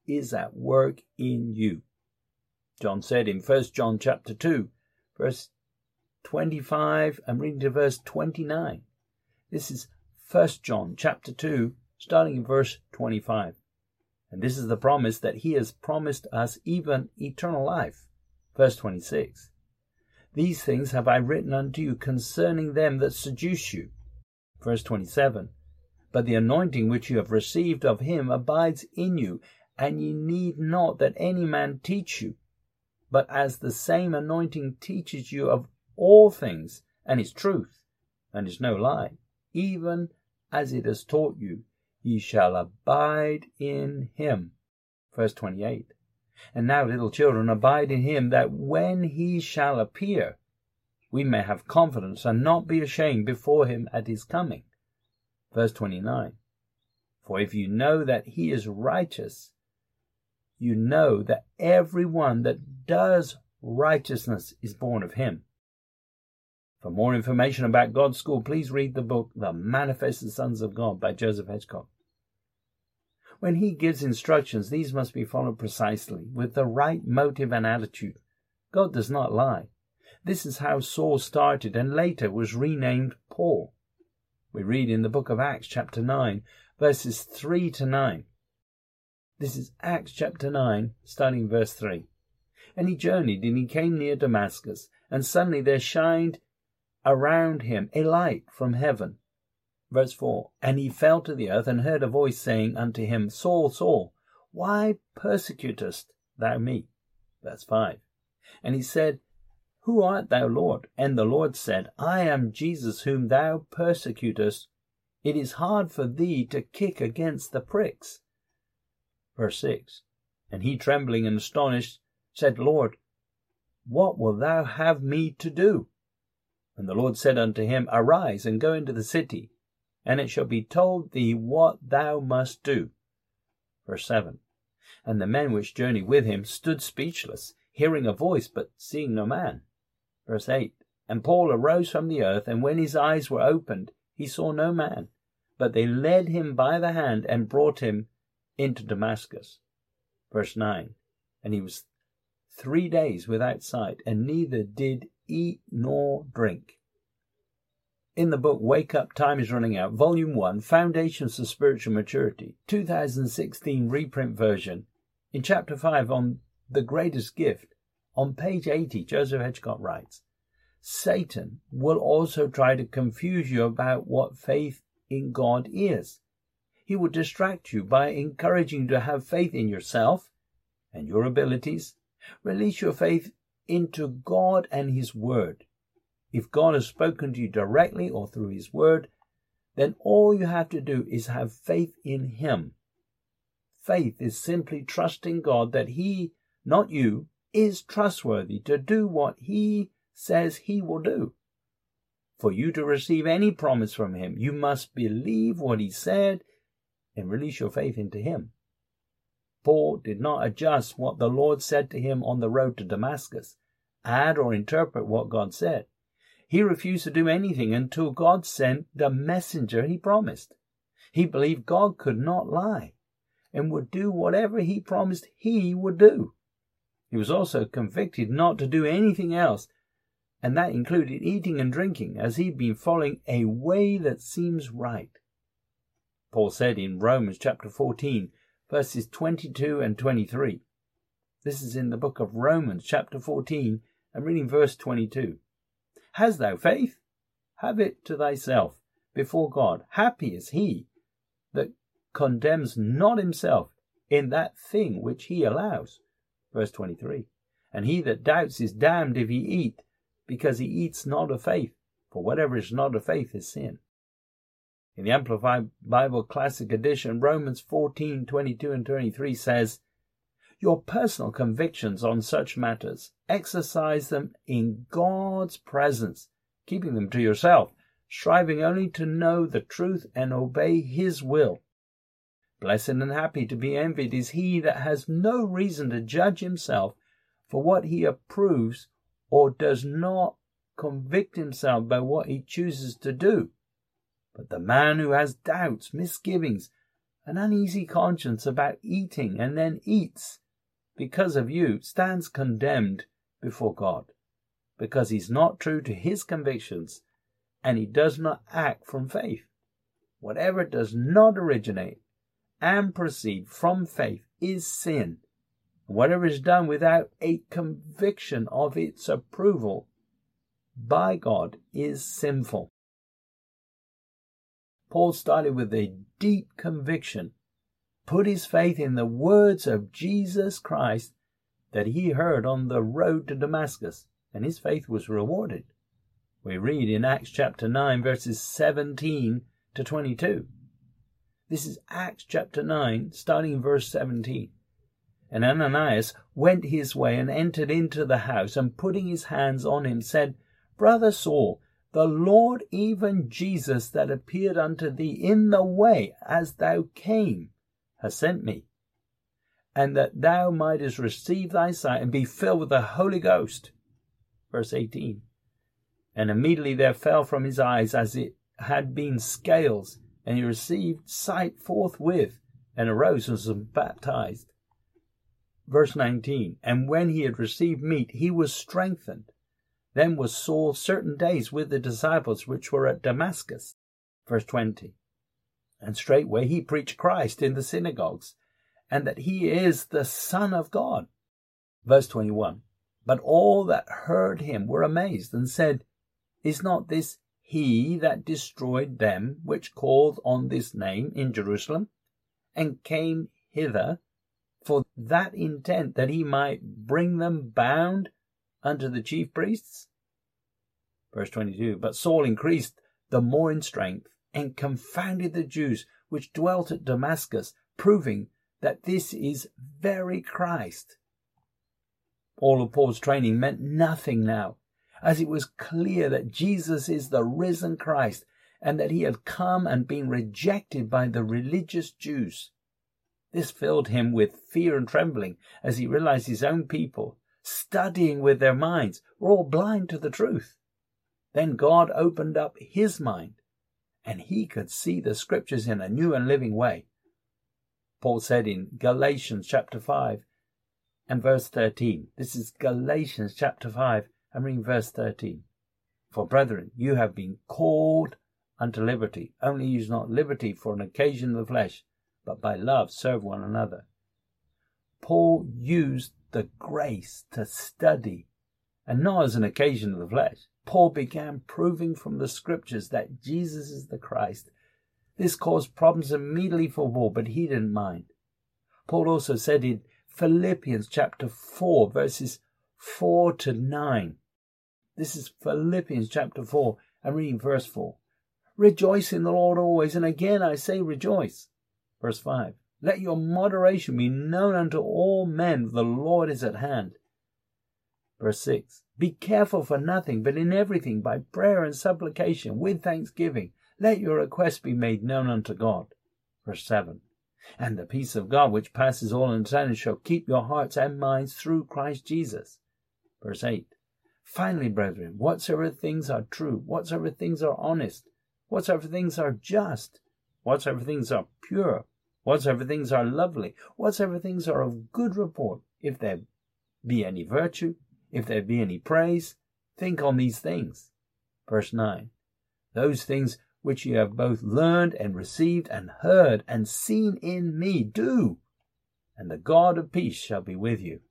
is at work in you. John said in First John chapter two, verse twenty-five, I'm reading to verse twenty-nine. This is First John chapter two, starting in verse twenty-five. And this is the promise that he has promised us, even eternal life. Verse twenty-six. These things have I written unto you concerning them that seduce you. Verse twenty-seven. But the anointing which you have received of him abides in you, and ye need not that any man teach you. But as the same anointing teaches you of all things, and is truth, and is no lie, even as it has taught you, ye shall abide in him. Verse twenty-eight. And now, little children, abide in him, that when he shall appear, we may have confidence and not be ashamed before him at his coming. Verse twenty-nine. For if you know that he is righteous, you know that every one that does righteousness is born of him. For more information about God's school, please read the book The Manifested Sons of God by Joseph Hedgecock. When he gives instructions, these must be followed precisely, with the right motive and attitude. God does not lie. This is how Saul started and later was renamed Paul. We read in the book of Acts chapter nine, verses three to nine. This is Acts chapter nine, starting verse three. And he journeyed, and he came near Damascus, and suddenly there shined around him a light from heaven. Verse four. And he fell to the earth, and heard a voice saying unto him, Saul, Saul, why persecutest thou me? Verse five. And he said, Who art thou, Lord? And the Lord said, I am Jesus whom thou persecutest. It is hard for thee to kick against the pricks. Verse six. And he, trembling and astonished, said, Lord, what wilt thou have me to do? And the Lord said unto him, Arise, and go into the city, and it shall be told thee what thou must do. Verse seven. And the men which journeyed with him stood speechless, hearing a voice, but seeing no man. Verse eight. And Paul arose from the earth, and when his eyes were opened, he saw no man, but they led him by the hand and brought him into Damascus. Verse nine. And he was three days without sight, and neither did eat nor drink. In the book Wake Up, Time is Running Out, Volume one, Foundations of Spiritual Maturity, two thousand sixteen reprint version, in Chapter five on The Greatest Gift, on page eighty, Joseph Hedgecock writes, Satan will also try to confuse you about what faith in God is. He will distract you by encouraging you to have faith in yourself and your abilities. Release your faith into God and his word. If God has spoken to you directly or through his word, then all you have to do is have faith in him. Faith is simply trusting God that he, not you, is trustworthy to do what he says he will do. For you to receive any promise from him, you must believe what he said and release your faith into him. Paul did not adjust what the Lord said to him on the road to Damascus, add or interpret what God said. He refused to do anything until God sent the messenger he promised. He believed God could not lie and would do whatever he promised he would do. He was also convicted not to do anything else, and that included eating and drinking, as he'd been following a way that seems right. Paul said in Romans chapter fourteen, verses twenty-two and twenty-three. This is in the book of Romans chapter fourteen, and reading verse twenty-two. Hast thou faith? Have it to thyself before God. Happy is he that condemns not himself in that thing which he allows. Verse twenty-three. And he that doubts is damned if he eat, because he eats not of faith, for whatever is not of faith is sin. In the Amplified Bible Classic Edition, Romans fourteen, twenty-two and twenty-three says, Your personal convictions on such matters, exercise them in God's presence, keeping them to yourself, striving only to know the truth and obey his will. Blessed and happy to be envied is he that has no reason to judge himself for what he approves, or does not convict himself by what he chooses to do. But the man who has doubts, misgivings, an uneasy conscience about eating and then eats because of you stands condemned before God, because he's not true to his convictions and he does not act from faith. Whatever does not originate and proceed from faith is sin. Whatever is done without a conviction of its approval by God is sinful. Paul started with a deep conviction, put his faith in the words of Jesus Christ that he heard on the road to Damascus, and his faith was rewarded. We read in Acts chapter nine, verses seventeen to twenty-two. This is Acts chapter nine, starting in verse seventeen. And Ananias went his way and entered into the house, and putting his hands on him, said, Brother Saul, the Lord, even Jesus, that appeared unto thee in the way as thou came, has sent me, and that thou mightest receive thy sight and be filled with the Holy Ghost. Verse eighteen. And immediately there fell from his eyes as it had been scales, and he received sight forthwith, and arose and was baptized. Verse nineteen. And when he had received meat, he was strengthened. Then was Saul certain days with the disciples which were at Damascus. Verse twenty. And straightway he preached Christ in the synagogues, and that he is the Son of God. Verse twenty-one. But all that heard him were amazed, and said, Is not this he that destroyed them which called on this name in Jerusalem, and came hither for that intent that he might bring them bound unto the chief priests? Verse twenty-two. But Saul increased the more in strength, and confounded the Jews which dwelt at Damascus, proving that this is very Christ. All of Paul's training meant nothing now, as it was clear that Jesus is the risen Christ, and that he had come and been rejected by the religious Jews. This filled him with fear and trembling, as he realized his own people, studying with their minds, were all blind to the truth. Then God opened up his mind, and he could see the scriptures in a new and living way. Paul said in Galatians chapter five and verse thirteen. This is Galatians chapter five and reading verse thirteen. For brethren, you have been called unto liberty. Only use not liberty for an occasion of the flesh, but by love serve one another. Paul used the grace to study, and not as an occasion of the flesh. Paul began proving from the scriptures that Jesus is the Christ. This caused problems immediately for Paul, but he didn't mind. Paul also said in Philippians chapter four, verses four to nine. This is Philippians chapter four, and reading verse four. Rejoice in the Lord always, and again I say rejoice. Verse five. Let your moderation be known unto all men, for the Lord is at hand. Verse six. Be careful for nothing, but in everything by prayer and supplication with thanksgiving, let your requests be made known unto God. Verse seven. And the peace of God, which passes all understanding, shall keep your hearts and minds through Christ Jesus. Verse eight. Finally, brethren, whatsoever things are true, whatsoever things are honest, whatsoever things are just, whatsoever things are pure, whatsoever things are lovely, whatsoever things are of good report, if there be any virtue, if there be any praise, think on these things. Verse nine. Those things which ye have both learned and received and heard and seen in me, do, and the God of peace shall be with you.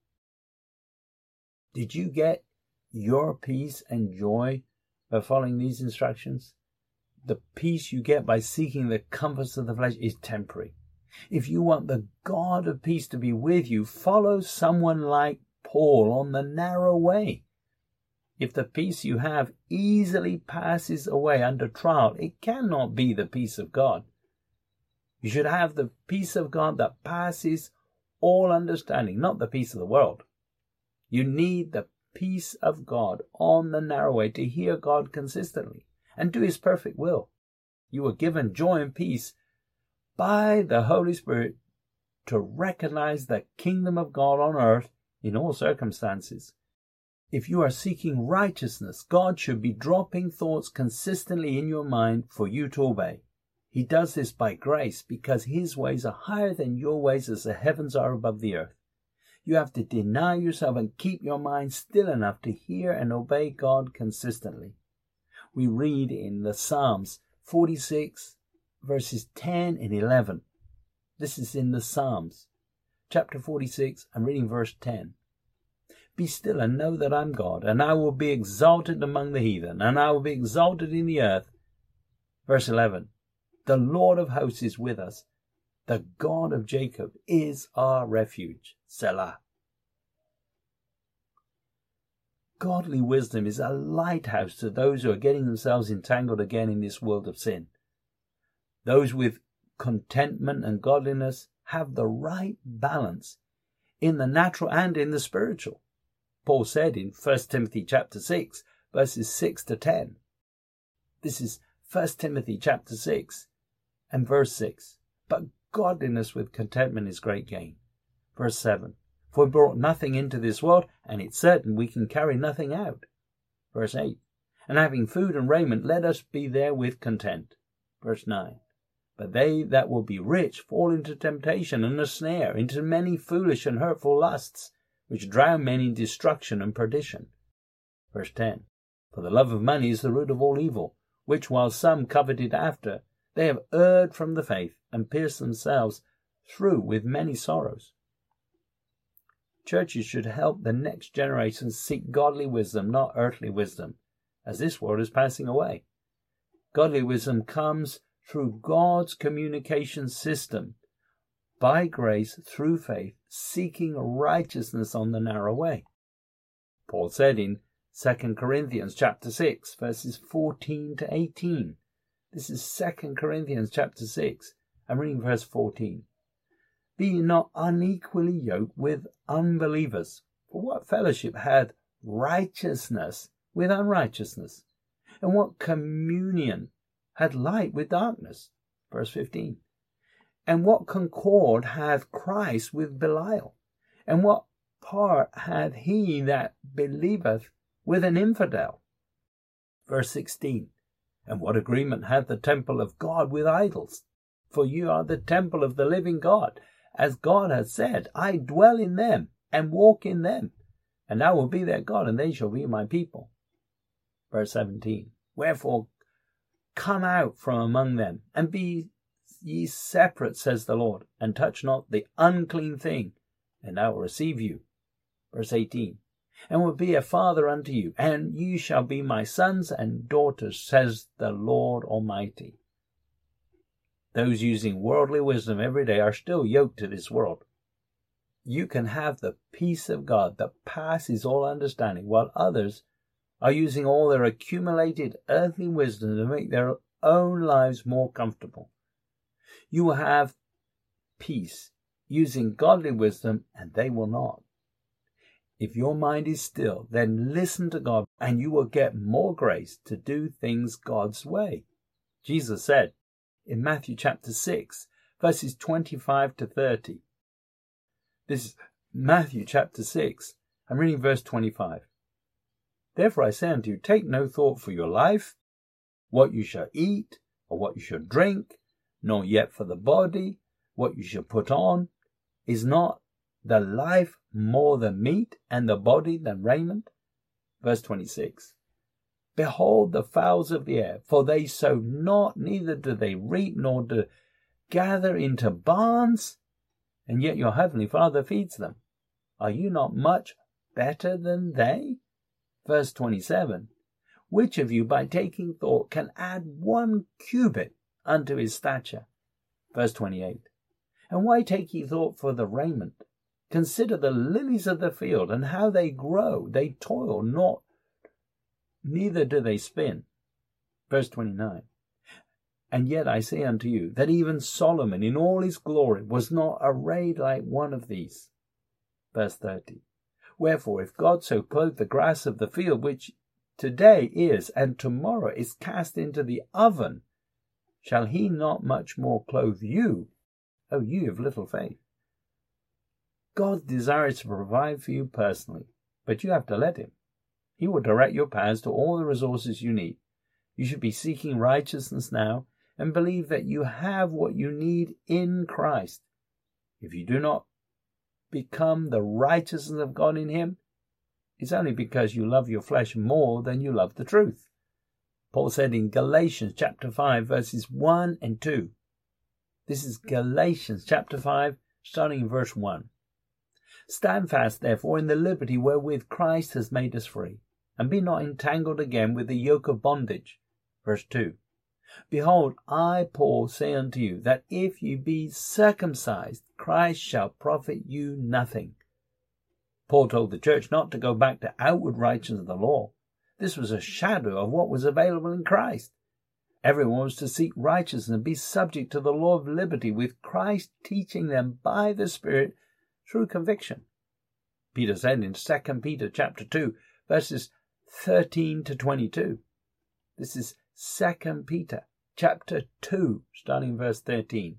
Did you get your peace and joy by following these instructions? The peace you get by seeking the comforts of the flesh is temporary. If you want the God of peace to be with you, follow someone like Paul on the narrow way. If the peace you have easily passes away under trial, it cannot be the peace of God. You should have the peace of God that passes all understanding, not the peace of the world. You need the peace of God on the narrow way to hear God consistently and do his perfect will. You were given joy and peace by the Holy Spirit to recognize the kingdom of God on earth in all circumstances. If you are seeking righteousness, God should be dropping thoughts consistently in your mind for you to obey. He does this by grace because his ways are higher than your ways as the heavens are above the earth. You have to deny yourself and keep your mind still enough to hear and obey God consistently. We read in the Psalms forty-six, verses ten and eleven. This is in the Psalms, chapter forty-six, I'm reading verse ten. Be still and know that I'm God, and I will be exalted among the heathen, and I will be exalted in the earth. Verse eleven. The Lord of hosts is with us. The God of Jacob is our refuge. Selah. Godly wisdom is a lighthouse to those who are getting themselves entangled again in this world of sin. Those with contentment and godliness have the right balance in the natural and in the spiritual. Paul said in First Timothy chapter six, verses six to ten. This is First Timothy chapter six and verse six. But godliness with contentment is great gain. Verse seven. For we brought nothing into this world, and it's certain we can carry nothing out. Verse eight. And having food and raiment, let us be therewith content. Verse nine. But they that will be rich fall into temptation and a snare, into many foolish and hurtful lusts, which drown men in destruction and perdition. Verse ten. For the love of money is the root of all evil, which while some coveted after, they have erred from the faith, and pierced themselves through with many sorrows. Churches should help the next generation seek godly wisdom, not earthly wisdom, as this world is passing away. Godly wisdom comes through God's communication system, by grace through faith, seeking righteousness on the narrow way. Paul said in Second Corinthians chapter six, verses fourteen to eighteen. This is Second Corinthians chapter six. I'm reading verse fourteen. Be ye not unequally yoked with unbelievers. For what fellowship hath righteousness with unrighteousness? And what communion hath light with darkness? Verse fifteen. And what concord hath Christ with Belial? And what part hath he that believeth with an infidel? Verse sixteen. And what agreement hath the temple of God with idols? For you are the temple of the living God. As God hath said, I dwell in them and walk in them, and I will be their God, and they shall be my people. Verse seventeen. Wherefore come out from among them, and be ye separate, says the Lord, and touch not the unclean thing, and I will receive you. Verse eighteen. And will be a father unto you, and you shall be my sons and daughters, says the Lord Almighty. Those using worldly wisdom every day are still yoked to this world. You can have the peace of God that passes all understanding, while others are using all their accumulated earthly wisdom to make their own lives more comfortable. You will have peace using godly wisdom, and they will not. If your mind is still, then listen to God, and you will get more grace to do things God's way. Jesus said in Matthew chapter six, verses twenty-five to thirty. This is Matthew chapter six. I'm reading verse twenty-five. Therefore I say unto you, take no thought for your life, what you shall eat, or what you shall drink, nor yet for the body, what you shall put on. Is not the life more than meat, and the body than raiment? Verse twenty-six. Behold the fowls of the air, for they sow not, neither do they reap, nor do gather into barns, and yet your heavenly Father feeds them. Are you not much better than they? Verse twenty-seven. Which of you by taking thought can add one cubit unto his stature? Verse twenty-eight. And why take ye thought for the raiment? Consider the lilies of the field, and how they grow. They toil not, neither do they spin. Verse twenty-nine. And yet I say unto you, that even Solomon in all his glory was not arrayed like one of these. Verse thirty. Wherefore, if God so clothe the grass of the field, which today is, and tomorrow is cast into the oven, shall he not much more clothe you, O you of little faith? God desires to provide for you personally, but you have to let him. He will direct your paths to all the resources you need. You should be seeking righteousness now, and believe that you have what you need in Christ. If you do not become the righteousness of God in him, it's only because you love your flesh more than you love the truth. Paul said in Galatians chapter five, verses one and two. This is Galatians chapter five, starting in verse one. Stand fast, therefore, in the liberty wherewith Christ has made us free, and be not entangled again with the yoke of bondage. Verse two. Behold, I, Paul, say unto you, that if you be circumcised, Christ shall profit you nothing. Paul told the church not to go back to outward righteousness of the law. This was a shadow of what was available in Christ. Everyone was to seek righteousness and be subject to the law of liberty, with Christ teaching them by the Spirit through conviction. Peter said in Second Peter chapter two, verses thirteen to twenty-two. This is Second Peter chapter two, starting verse thirteen.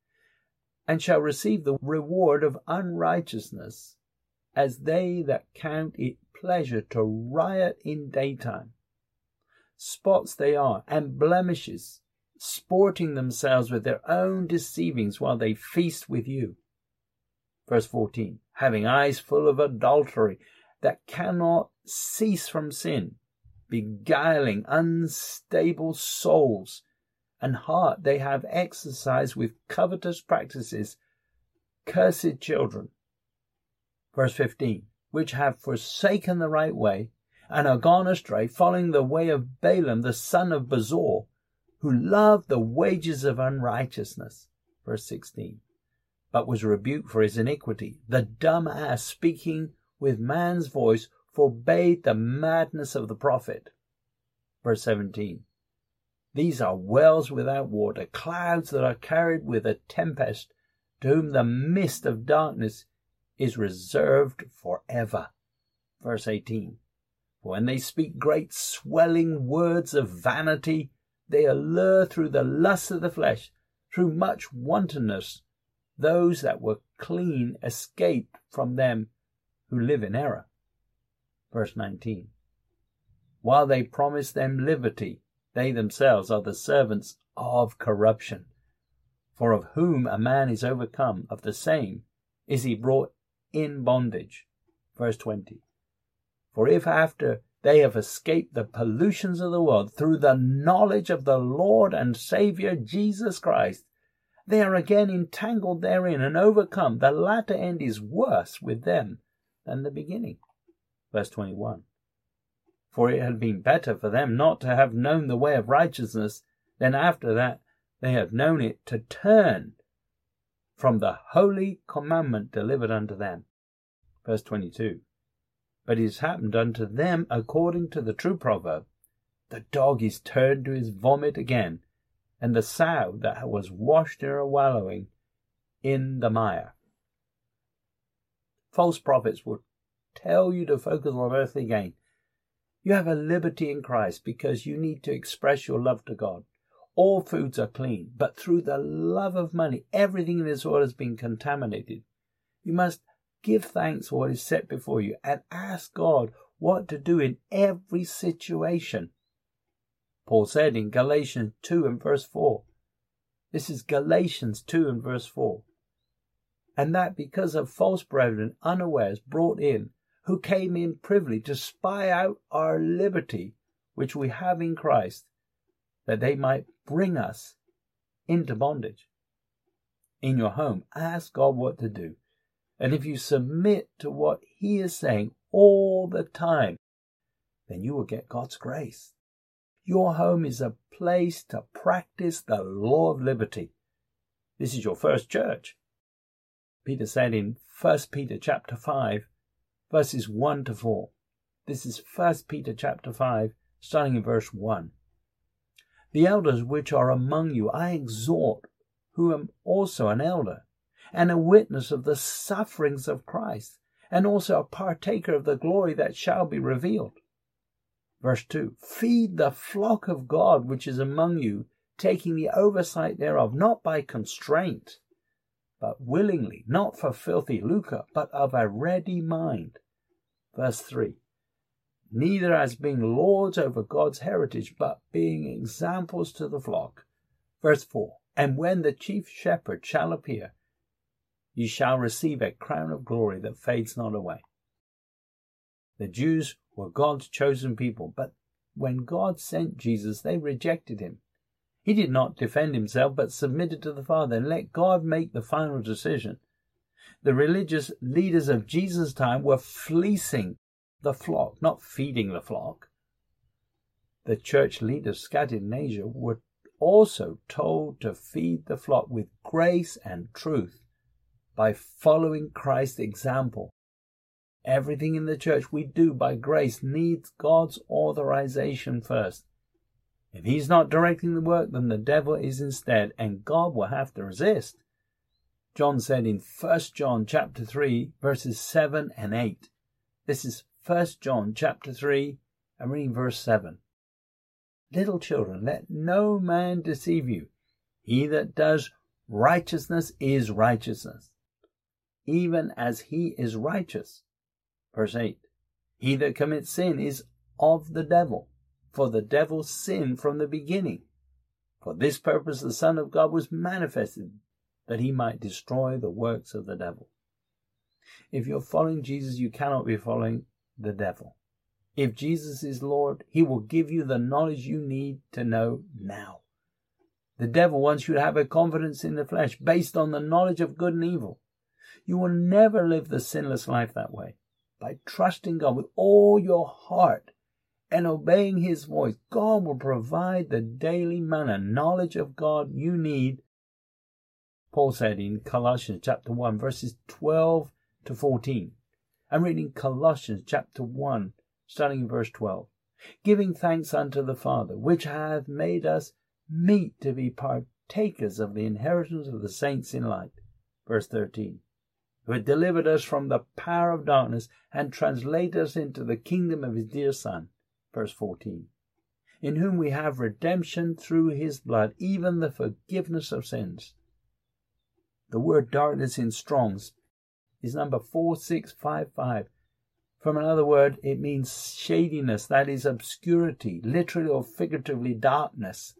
And shall receive the reward of unrighteousness, as they that count it pleasure to riot in daytime. Spots they are, and blemishes, sporting themselves with their own deceivings while they feast with you. Verse fourteen. Having eyes full of adultery, that cannot cease from sin, beguiling unstable souls, and heart they have exercised with covetous practices, cursed children. Verse fifteen. Which have forsaken the right way, and are gone astray, following the way of Balaam the son of Bezor, who loved the wages of unrighteousness. Verse sixteen. But was rebuked for his iniquity. The dumb ass, speaking with man's voice, forbade the madness of the prophet. Verse seventeen. These are wells without water, clouds that are carried with a tempest, to whom the mist of darkness is reserved forever. Verse eighteen. For when they speak great swelling words of vanity, they allure through the lust of the flesh, through much wantonness, those that were clean escape from them who live in error. Verse nineteen. While they promise them liberty, they themselves are the servants of corruption. For of whom a man is overcome, of the same is he brought in bondage. Verse twenty. For if after they have escaped the pollutions of the world through the knowledge of the Lord and Saviour Jesus Christ, they are again entangled therein and overcome, the latter end is worse with them than the beginning. Verse twenty-one. For it had been better for them not to have known the way of righteousness, than after that they have known it to turn from the holy commandment delivered unto them. Verse twenty-two. But it has happened unto them according to the true proverb, the dog is turned to his vomit again, and the sow that was washed in her wallowing in the mire. False prophets will tell you to focus on earthly gain. You have a liberty in Christ because you need to express your love to God. All foods are clean, but through the love of money, everything in this world has been contaminated. You must give thanks for what is set before you and ask God what to do in every situation. Paul said in Galatians two and verse four. This is Galatians two and verse four. And that because of false brethren unawares brought in, who came in privily to spy out our liberty, which we have in Christ, that they might bring us into bondage. In your home, ask God what to do. And if you submit to what he is saying all the time, then you will get God's grace. Your home is a place to practice the law of liberty. This is your first church. Peter said in First Peter chapter five, verses one to four. This is First Peter chapter five, starting in verse one. The elders which are among you I exhort, who am also an elder, and a witness of the sufferings of Christ, and also a partaker of the glory that shall be revealed. Verse two. Feed the flock of God which is among you, taking the oversight thereof, not by constraint, but willingly, not for filthy lucre, but of a ready mind. Verse three. Neither as being lords over God's heritage, but being examples to the flock. Verse four, and when the chief shepherd shall appear, you shall receive a crown of glory that fades not away. The Jews were God's chosen people, but when God sent Jesus, they rejected him. He did not defend himself, but submitted to the Father and let God make the final decision. The religious leaders of Jesus' time were fleecing the flock, not feeding the flock. The church leaders scattered in Asia were also told to feed the flock with grace and truth by following Christ's example. Everything in the church we do by grace needs God's authorization first. If he's not directing the work, then the devil is instead, and God will have to resist. John said in First John chapter three, verses seven and eight. This is First John chapter three, and reading verse seven. Little children, let no man deceive you. He that does righteousness is righteousness, even as he is righteous. Verse eight. He that commits sin is of the devil, for the devil sinned from the beginning. For this purpose the Son of God was manifested, that he might destroy the works of the devil. If you're following Jesus, you cannot be following the devil. If Jesus is Lord, he will give you the knowledge you need to know now. The devil wants you to have a confidence in the flesh based on the knowledge of good and evil. You will never live the sinless life that way. By trusting God with all your heart and obeying his voice, God will provide the daily manna, knowledge of God you need. Paul said in Colossians chapter one, verses twelve to fourteen. I'm reading Colossians chapter one, starting in verse twelve. Giving thanks unto the Father, which hath made us meet to be partakers of the inheritance of the saints in light. Verse thirteen. Who had delivered us from the power of darkness and translated us into the kingdom of his dear Son. Verse fourteen. In whom we have redemption through his blood, even the forgiveness of sins. The word darkness in Strong's is number four six five five. From another word, it means shadiness, that is obscurity, literally or figuratively darkness.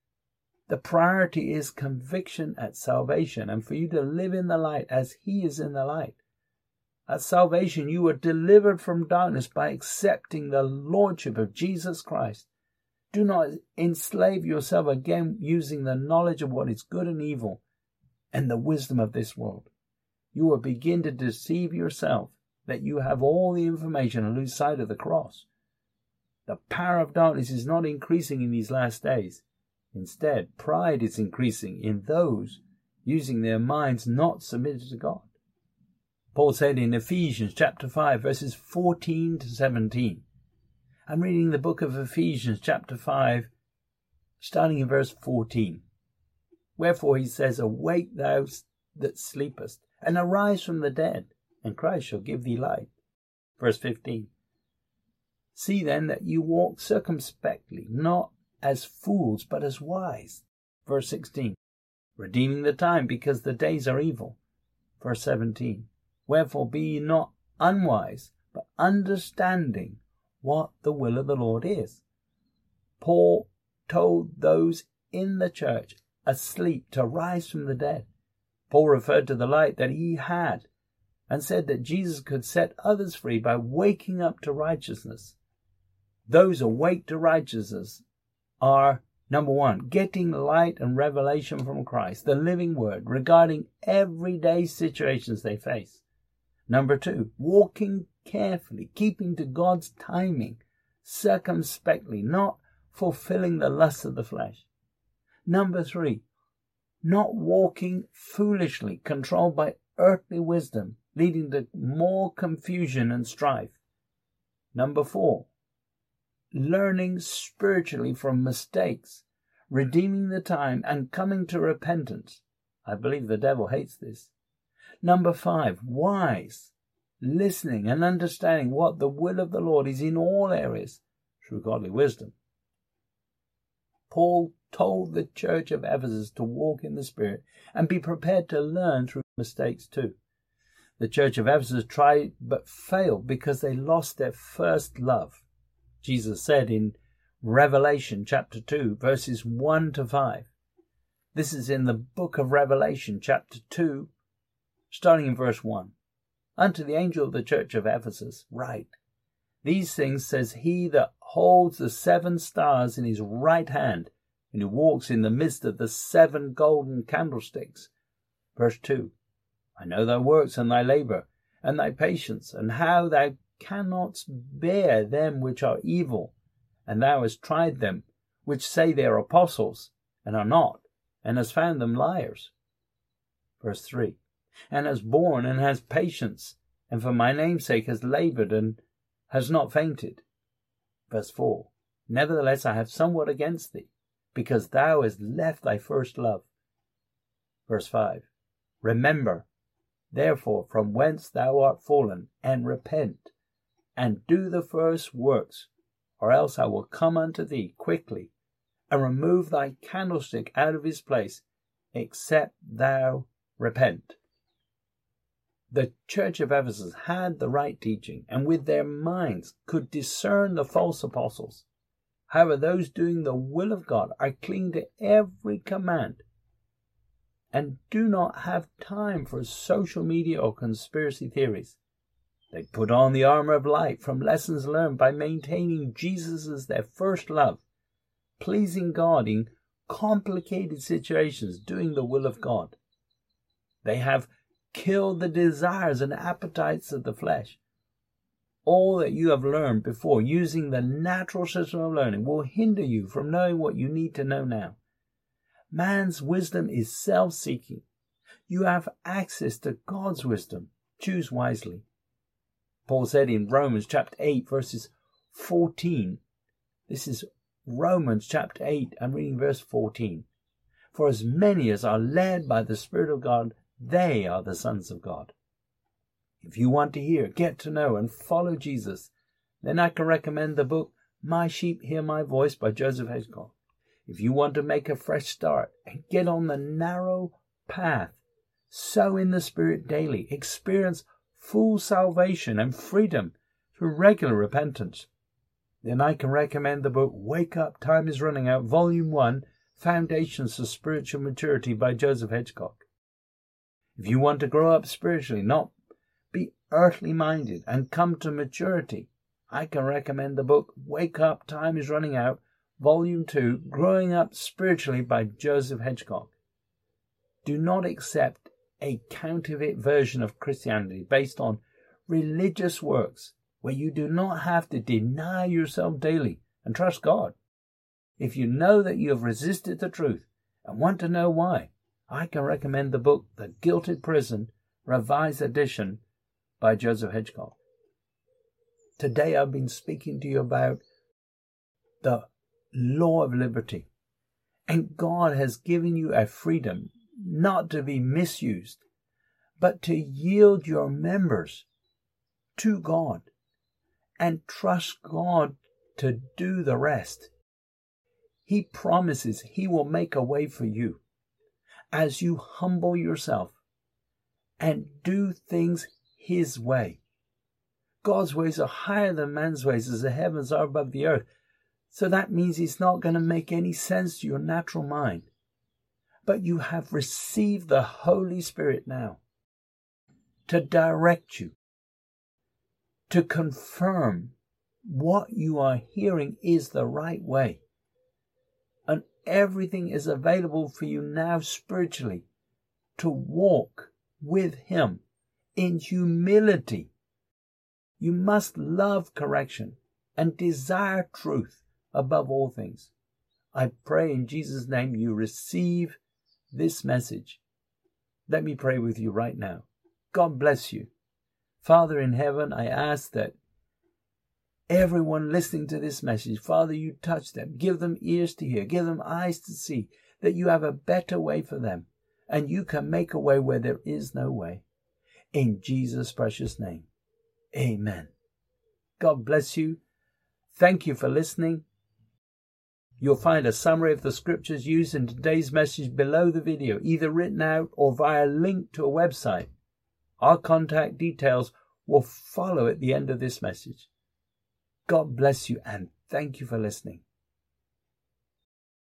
The priority is conviction at salvation, and for you to live in the light as he is in the light. At salvation, you are delivered from darkness by accepting the lordship of Jesus Christ. Do not enslave yourself again using the knowledge of what is good and evil and the wisdom of this world. You will begin to deceive yourself that you have all the information and lose sight of the cross. The power of darkness is not increasing in these last days. Instead, pride is increasing in those using their minds not submitted to God. Paul said in Ephesians chapter five, verses fourteen to seventeen. I'm reading the book of Ephesians chapter five, starting in verse fourteen. Wherefore he says, Awake thou that sleepest, and arise from the dead, and Christ shall give thee light. Verse fifteen. See then that you walk circumspectly, not as fools, but as wise. Verse sixteen. Redeeming the time, because the days are evil. Verse seventeen. Wherefore be ye not unwise, but understanding what the will of the Lord is. Paul told those in the church asleep to rise from the dead. Paul referred to the light that he had and said that Jesus could set others free by waking up to righteousness. Those awake to righteousness are, number one, getting light and revelation from Christ, the living word, regarding everyday situations they face. Number two, walking carefully, keeping to God's timing, circumspectly, not fulfilling the lusts of the flesh. Number three, not walking foolishly, controlled by earthly wisdom, leading to more confusion and strife. Number four, learning spiritually from mistakes, redeeming the time and coming to repentance. I believe the devil hates this. Number five, wise, listening and understanding what the will of the Lord is in all areas through godly wisdom. Paul told the church of Ephesus to walk in the Spirit and be prepared to learn through mistakes too. The church of Ephesus tried but failed because they lost their first love. Jesus said in Revelation chapter two, verses one to five, This is in the book of Revelation, chapter two, starting in verse one. Unto the angel of the church of Ephesus write, These things says he that holds the seven stars in his right hand, and who walks in the midst of the seven golden candlesticks. Verse two. I know thy works and thy labour, and thy patience, and how thou cannot bear them which are evil, and thou hast tried them, which say they are apostles, and are not, and hast found them liars. Verse three. And hast borne and has patience, and for my name's sake has laboured and has not fainted. Verse four. Nevertheless I have somewhat against thee, because thou hast left thy first love. Verse five. Remember, therefore, from whence thou art fallen, and repent, and do the first works, or else I will come unto thee quickly, and remove thy candlestick out of his place, except thou repent. The church of Ephesus had the right teaching, and with their minds could discern the false apostles. However, those doing the will of God are clinging to every command, and do not have time for social media or conspiracy theories. They put on the armour of light from lessons learned by maintaining Jesus as their first love, pleasing God in complicated situations, doing the will of God. They have killed the desires and appetites of the flesh. All that you have learned before using the natural system of learning will hinder you from knowing what you need to know now. Man's wisdom is self-seeking. You have access to God's wisdom. Choose wisely. Paul said in Romans chapter eight, verses fourteen. This is Romans chapter eight, I'm reading verse fourteen. For as many as are led by the Spirit of God, they are the sons of God. If you want to hear, get to know, and follow Jesus, then I can recommend the book My Sheep Hear My Voice by Joseph Hedgecock. If you want to make a fresh start and get on the narrow path, sow in the Spirit daily, experience full salvation and freedom through regular repentance, then I can recommend the book Wake Up, Time is Running Out, Volume one, Foundations for Spiritual Maturity by Joseph Hedgecock. If you want to grow up spiritually, not be earthly minded, and come to maturity, I can recommend the book Wake Up, Time is Running Out, Volume two, Growing Up Spiritually by Joseph Hedgecock. Do not accept a counterfeit version of Christianity based on religious works where you do not have to deny yourself daily and trust God. If you know that you have resisted the truth and want to know why, I can recommend the book The Gilded Prison, Revised Edition by Joseph Hedgecock. Today I've been speaking to you about the law of liberty. And God has given you a freedom not to be misused, but to yield your members to God and trust God to do the rest. He promises He will make a way for you as you humble yourself and do things His way. God's ways are higher than man's ways, as the heavens are above the earth. So that means it's not going to make any sense to your natural mind. But you have received the Holy Spirit now to direct you, to confirm what you are hearing is the right way. And everything is available for you now spiritually to walk with Him in humility. You must love correction and desire truth above all things. I pray in Jesus' name you receive this message. Let me pray with you right now. God bless you. Father in heaven, I ask that everyone listening to this message, Father, you touch them. Give them ears to hear. Give them eyes to see that you have a better way for them. And you can make a way where there is no way. In Jesus' precious name. Amen. God bless you. Thank you for listening. You'll find a summary of the scriptures used in today's message below the video, either written out or via a link to a website. Our contact details will follow at the end of this message. God bless you and thank you for listening.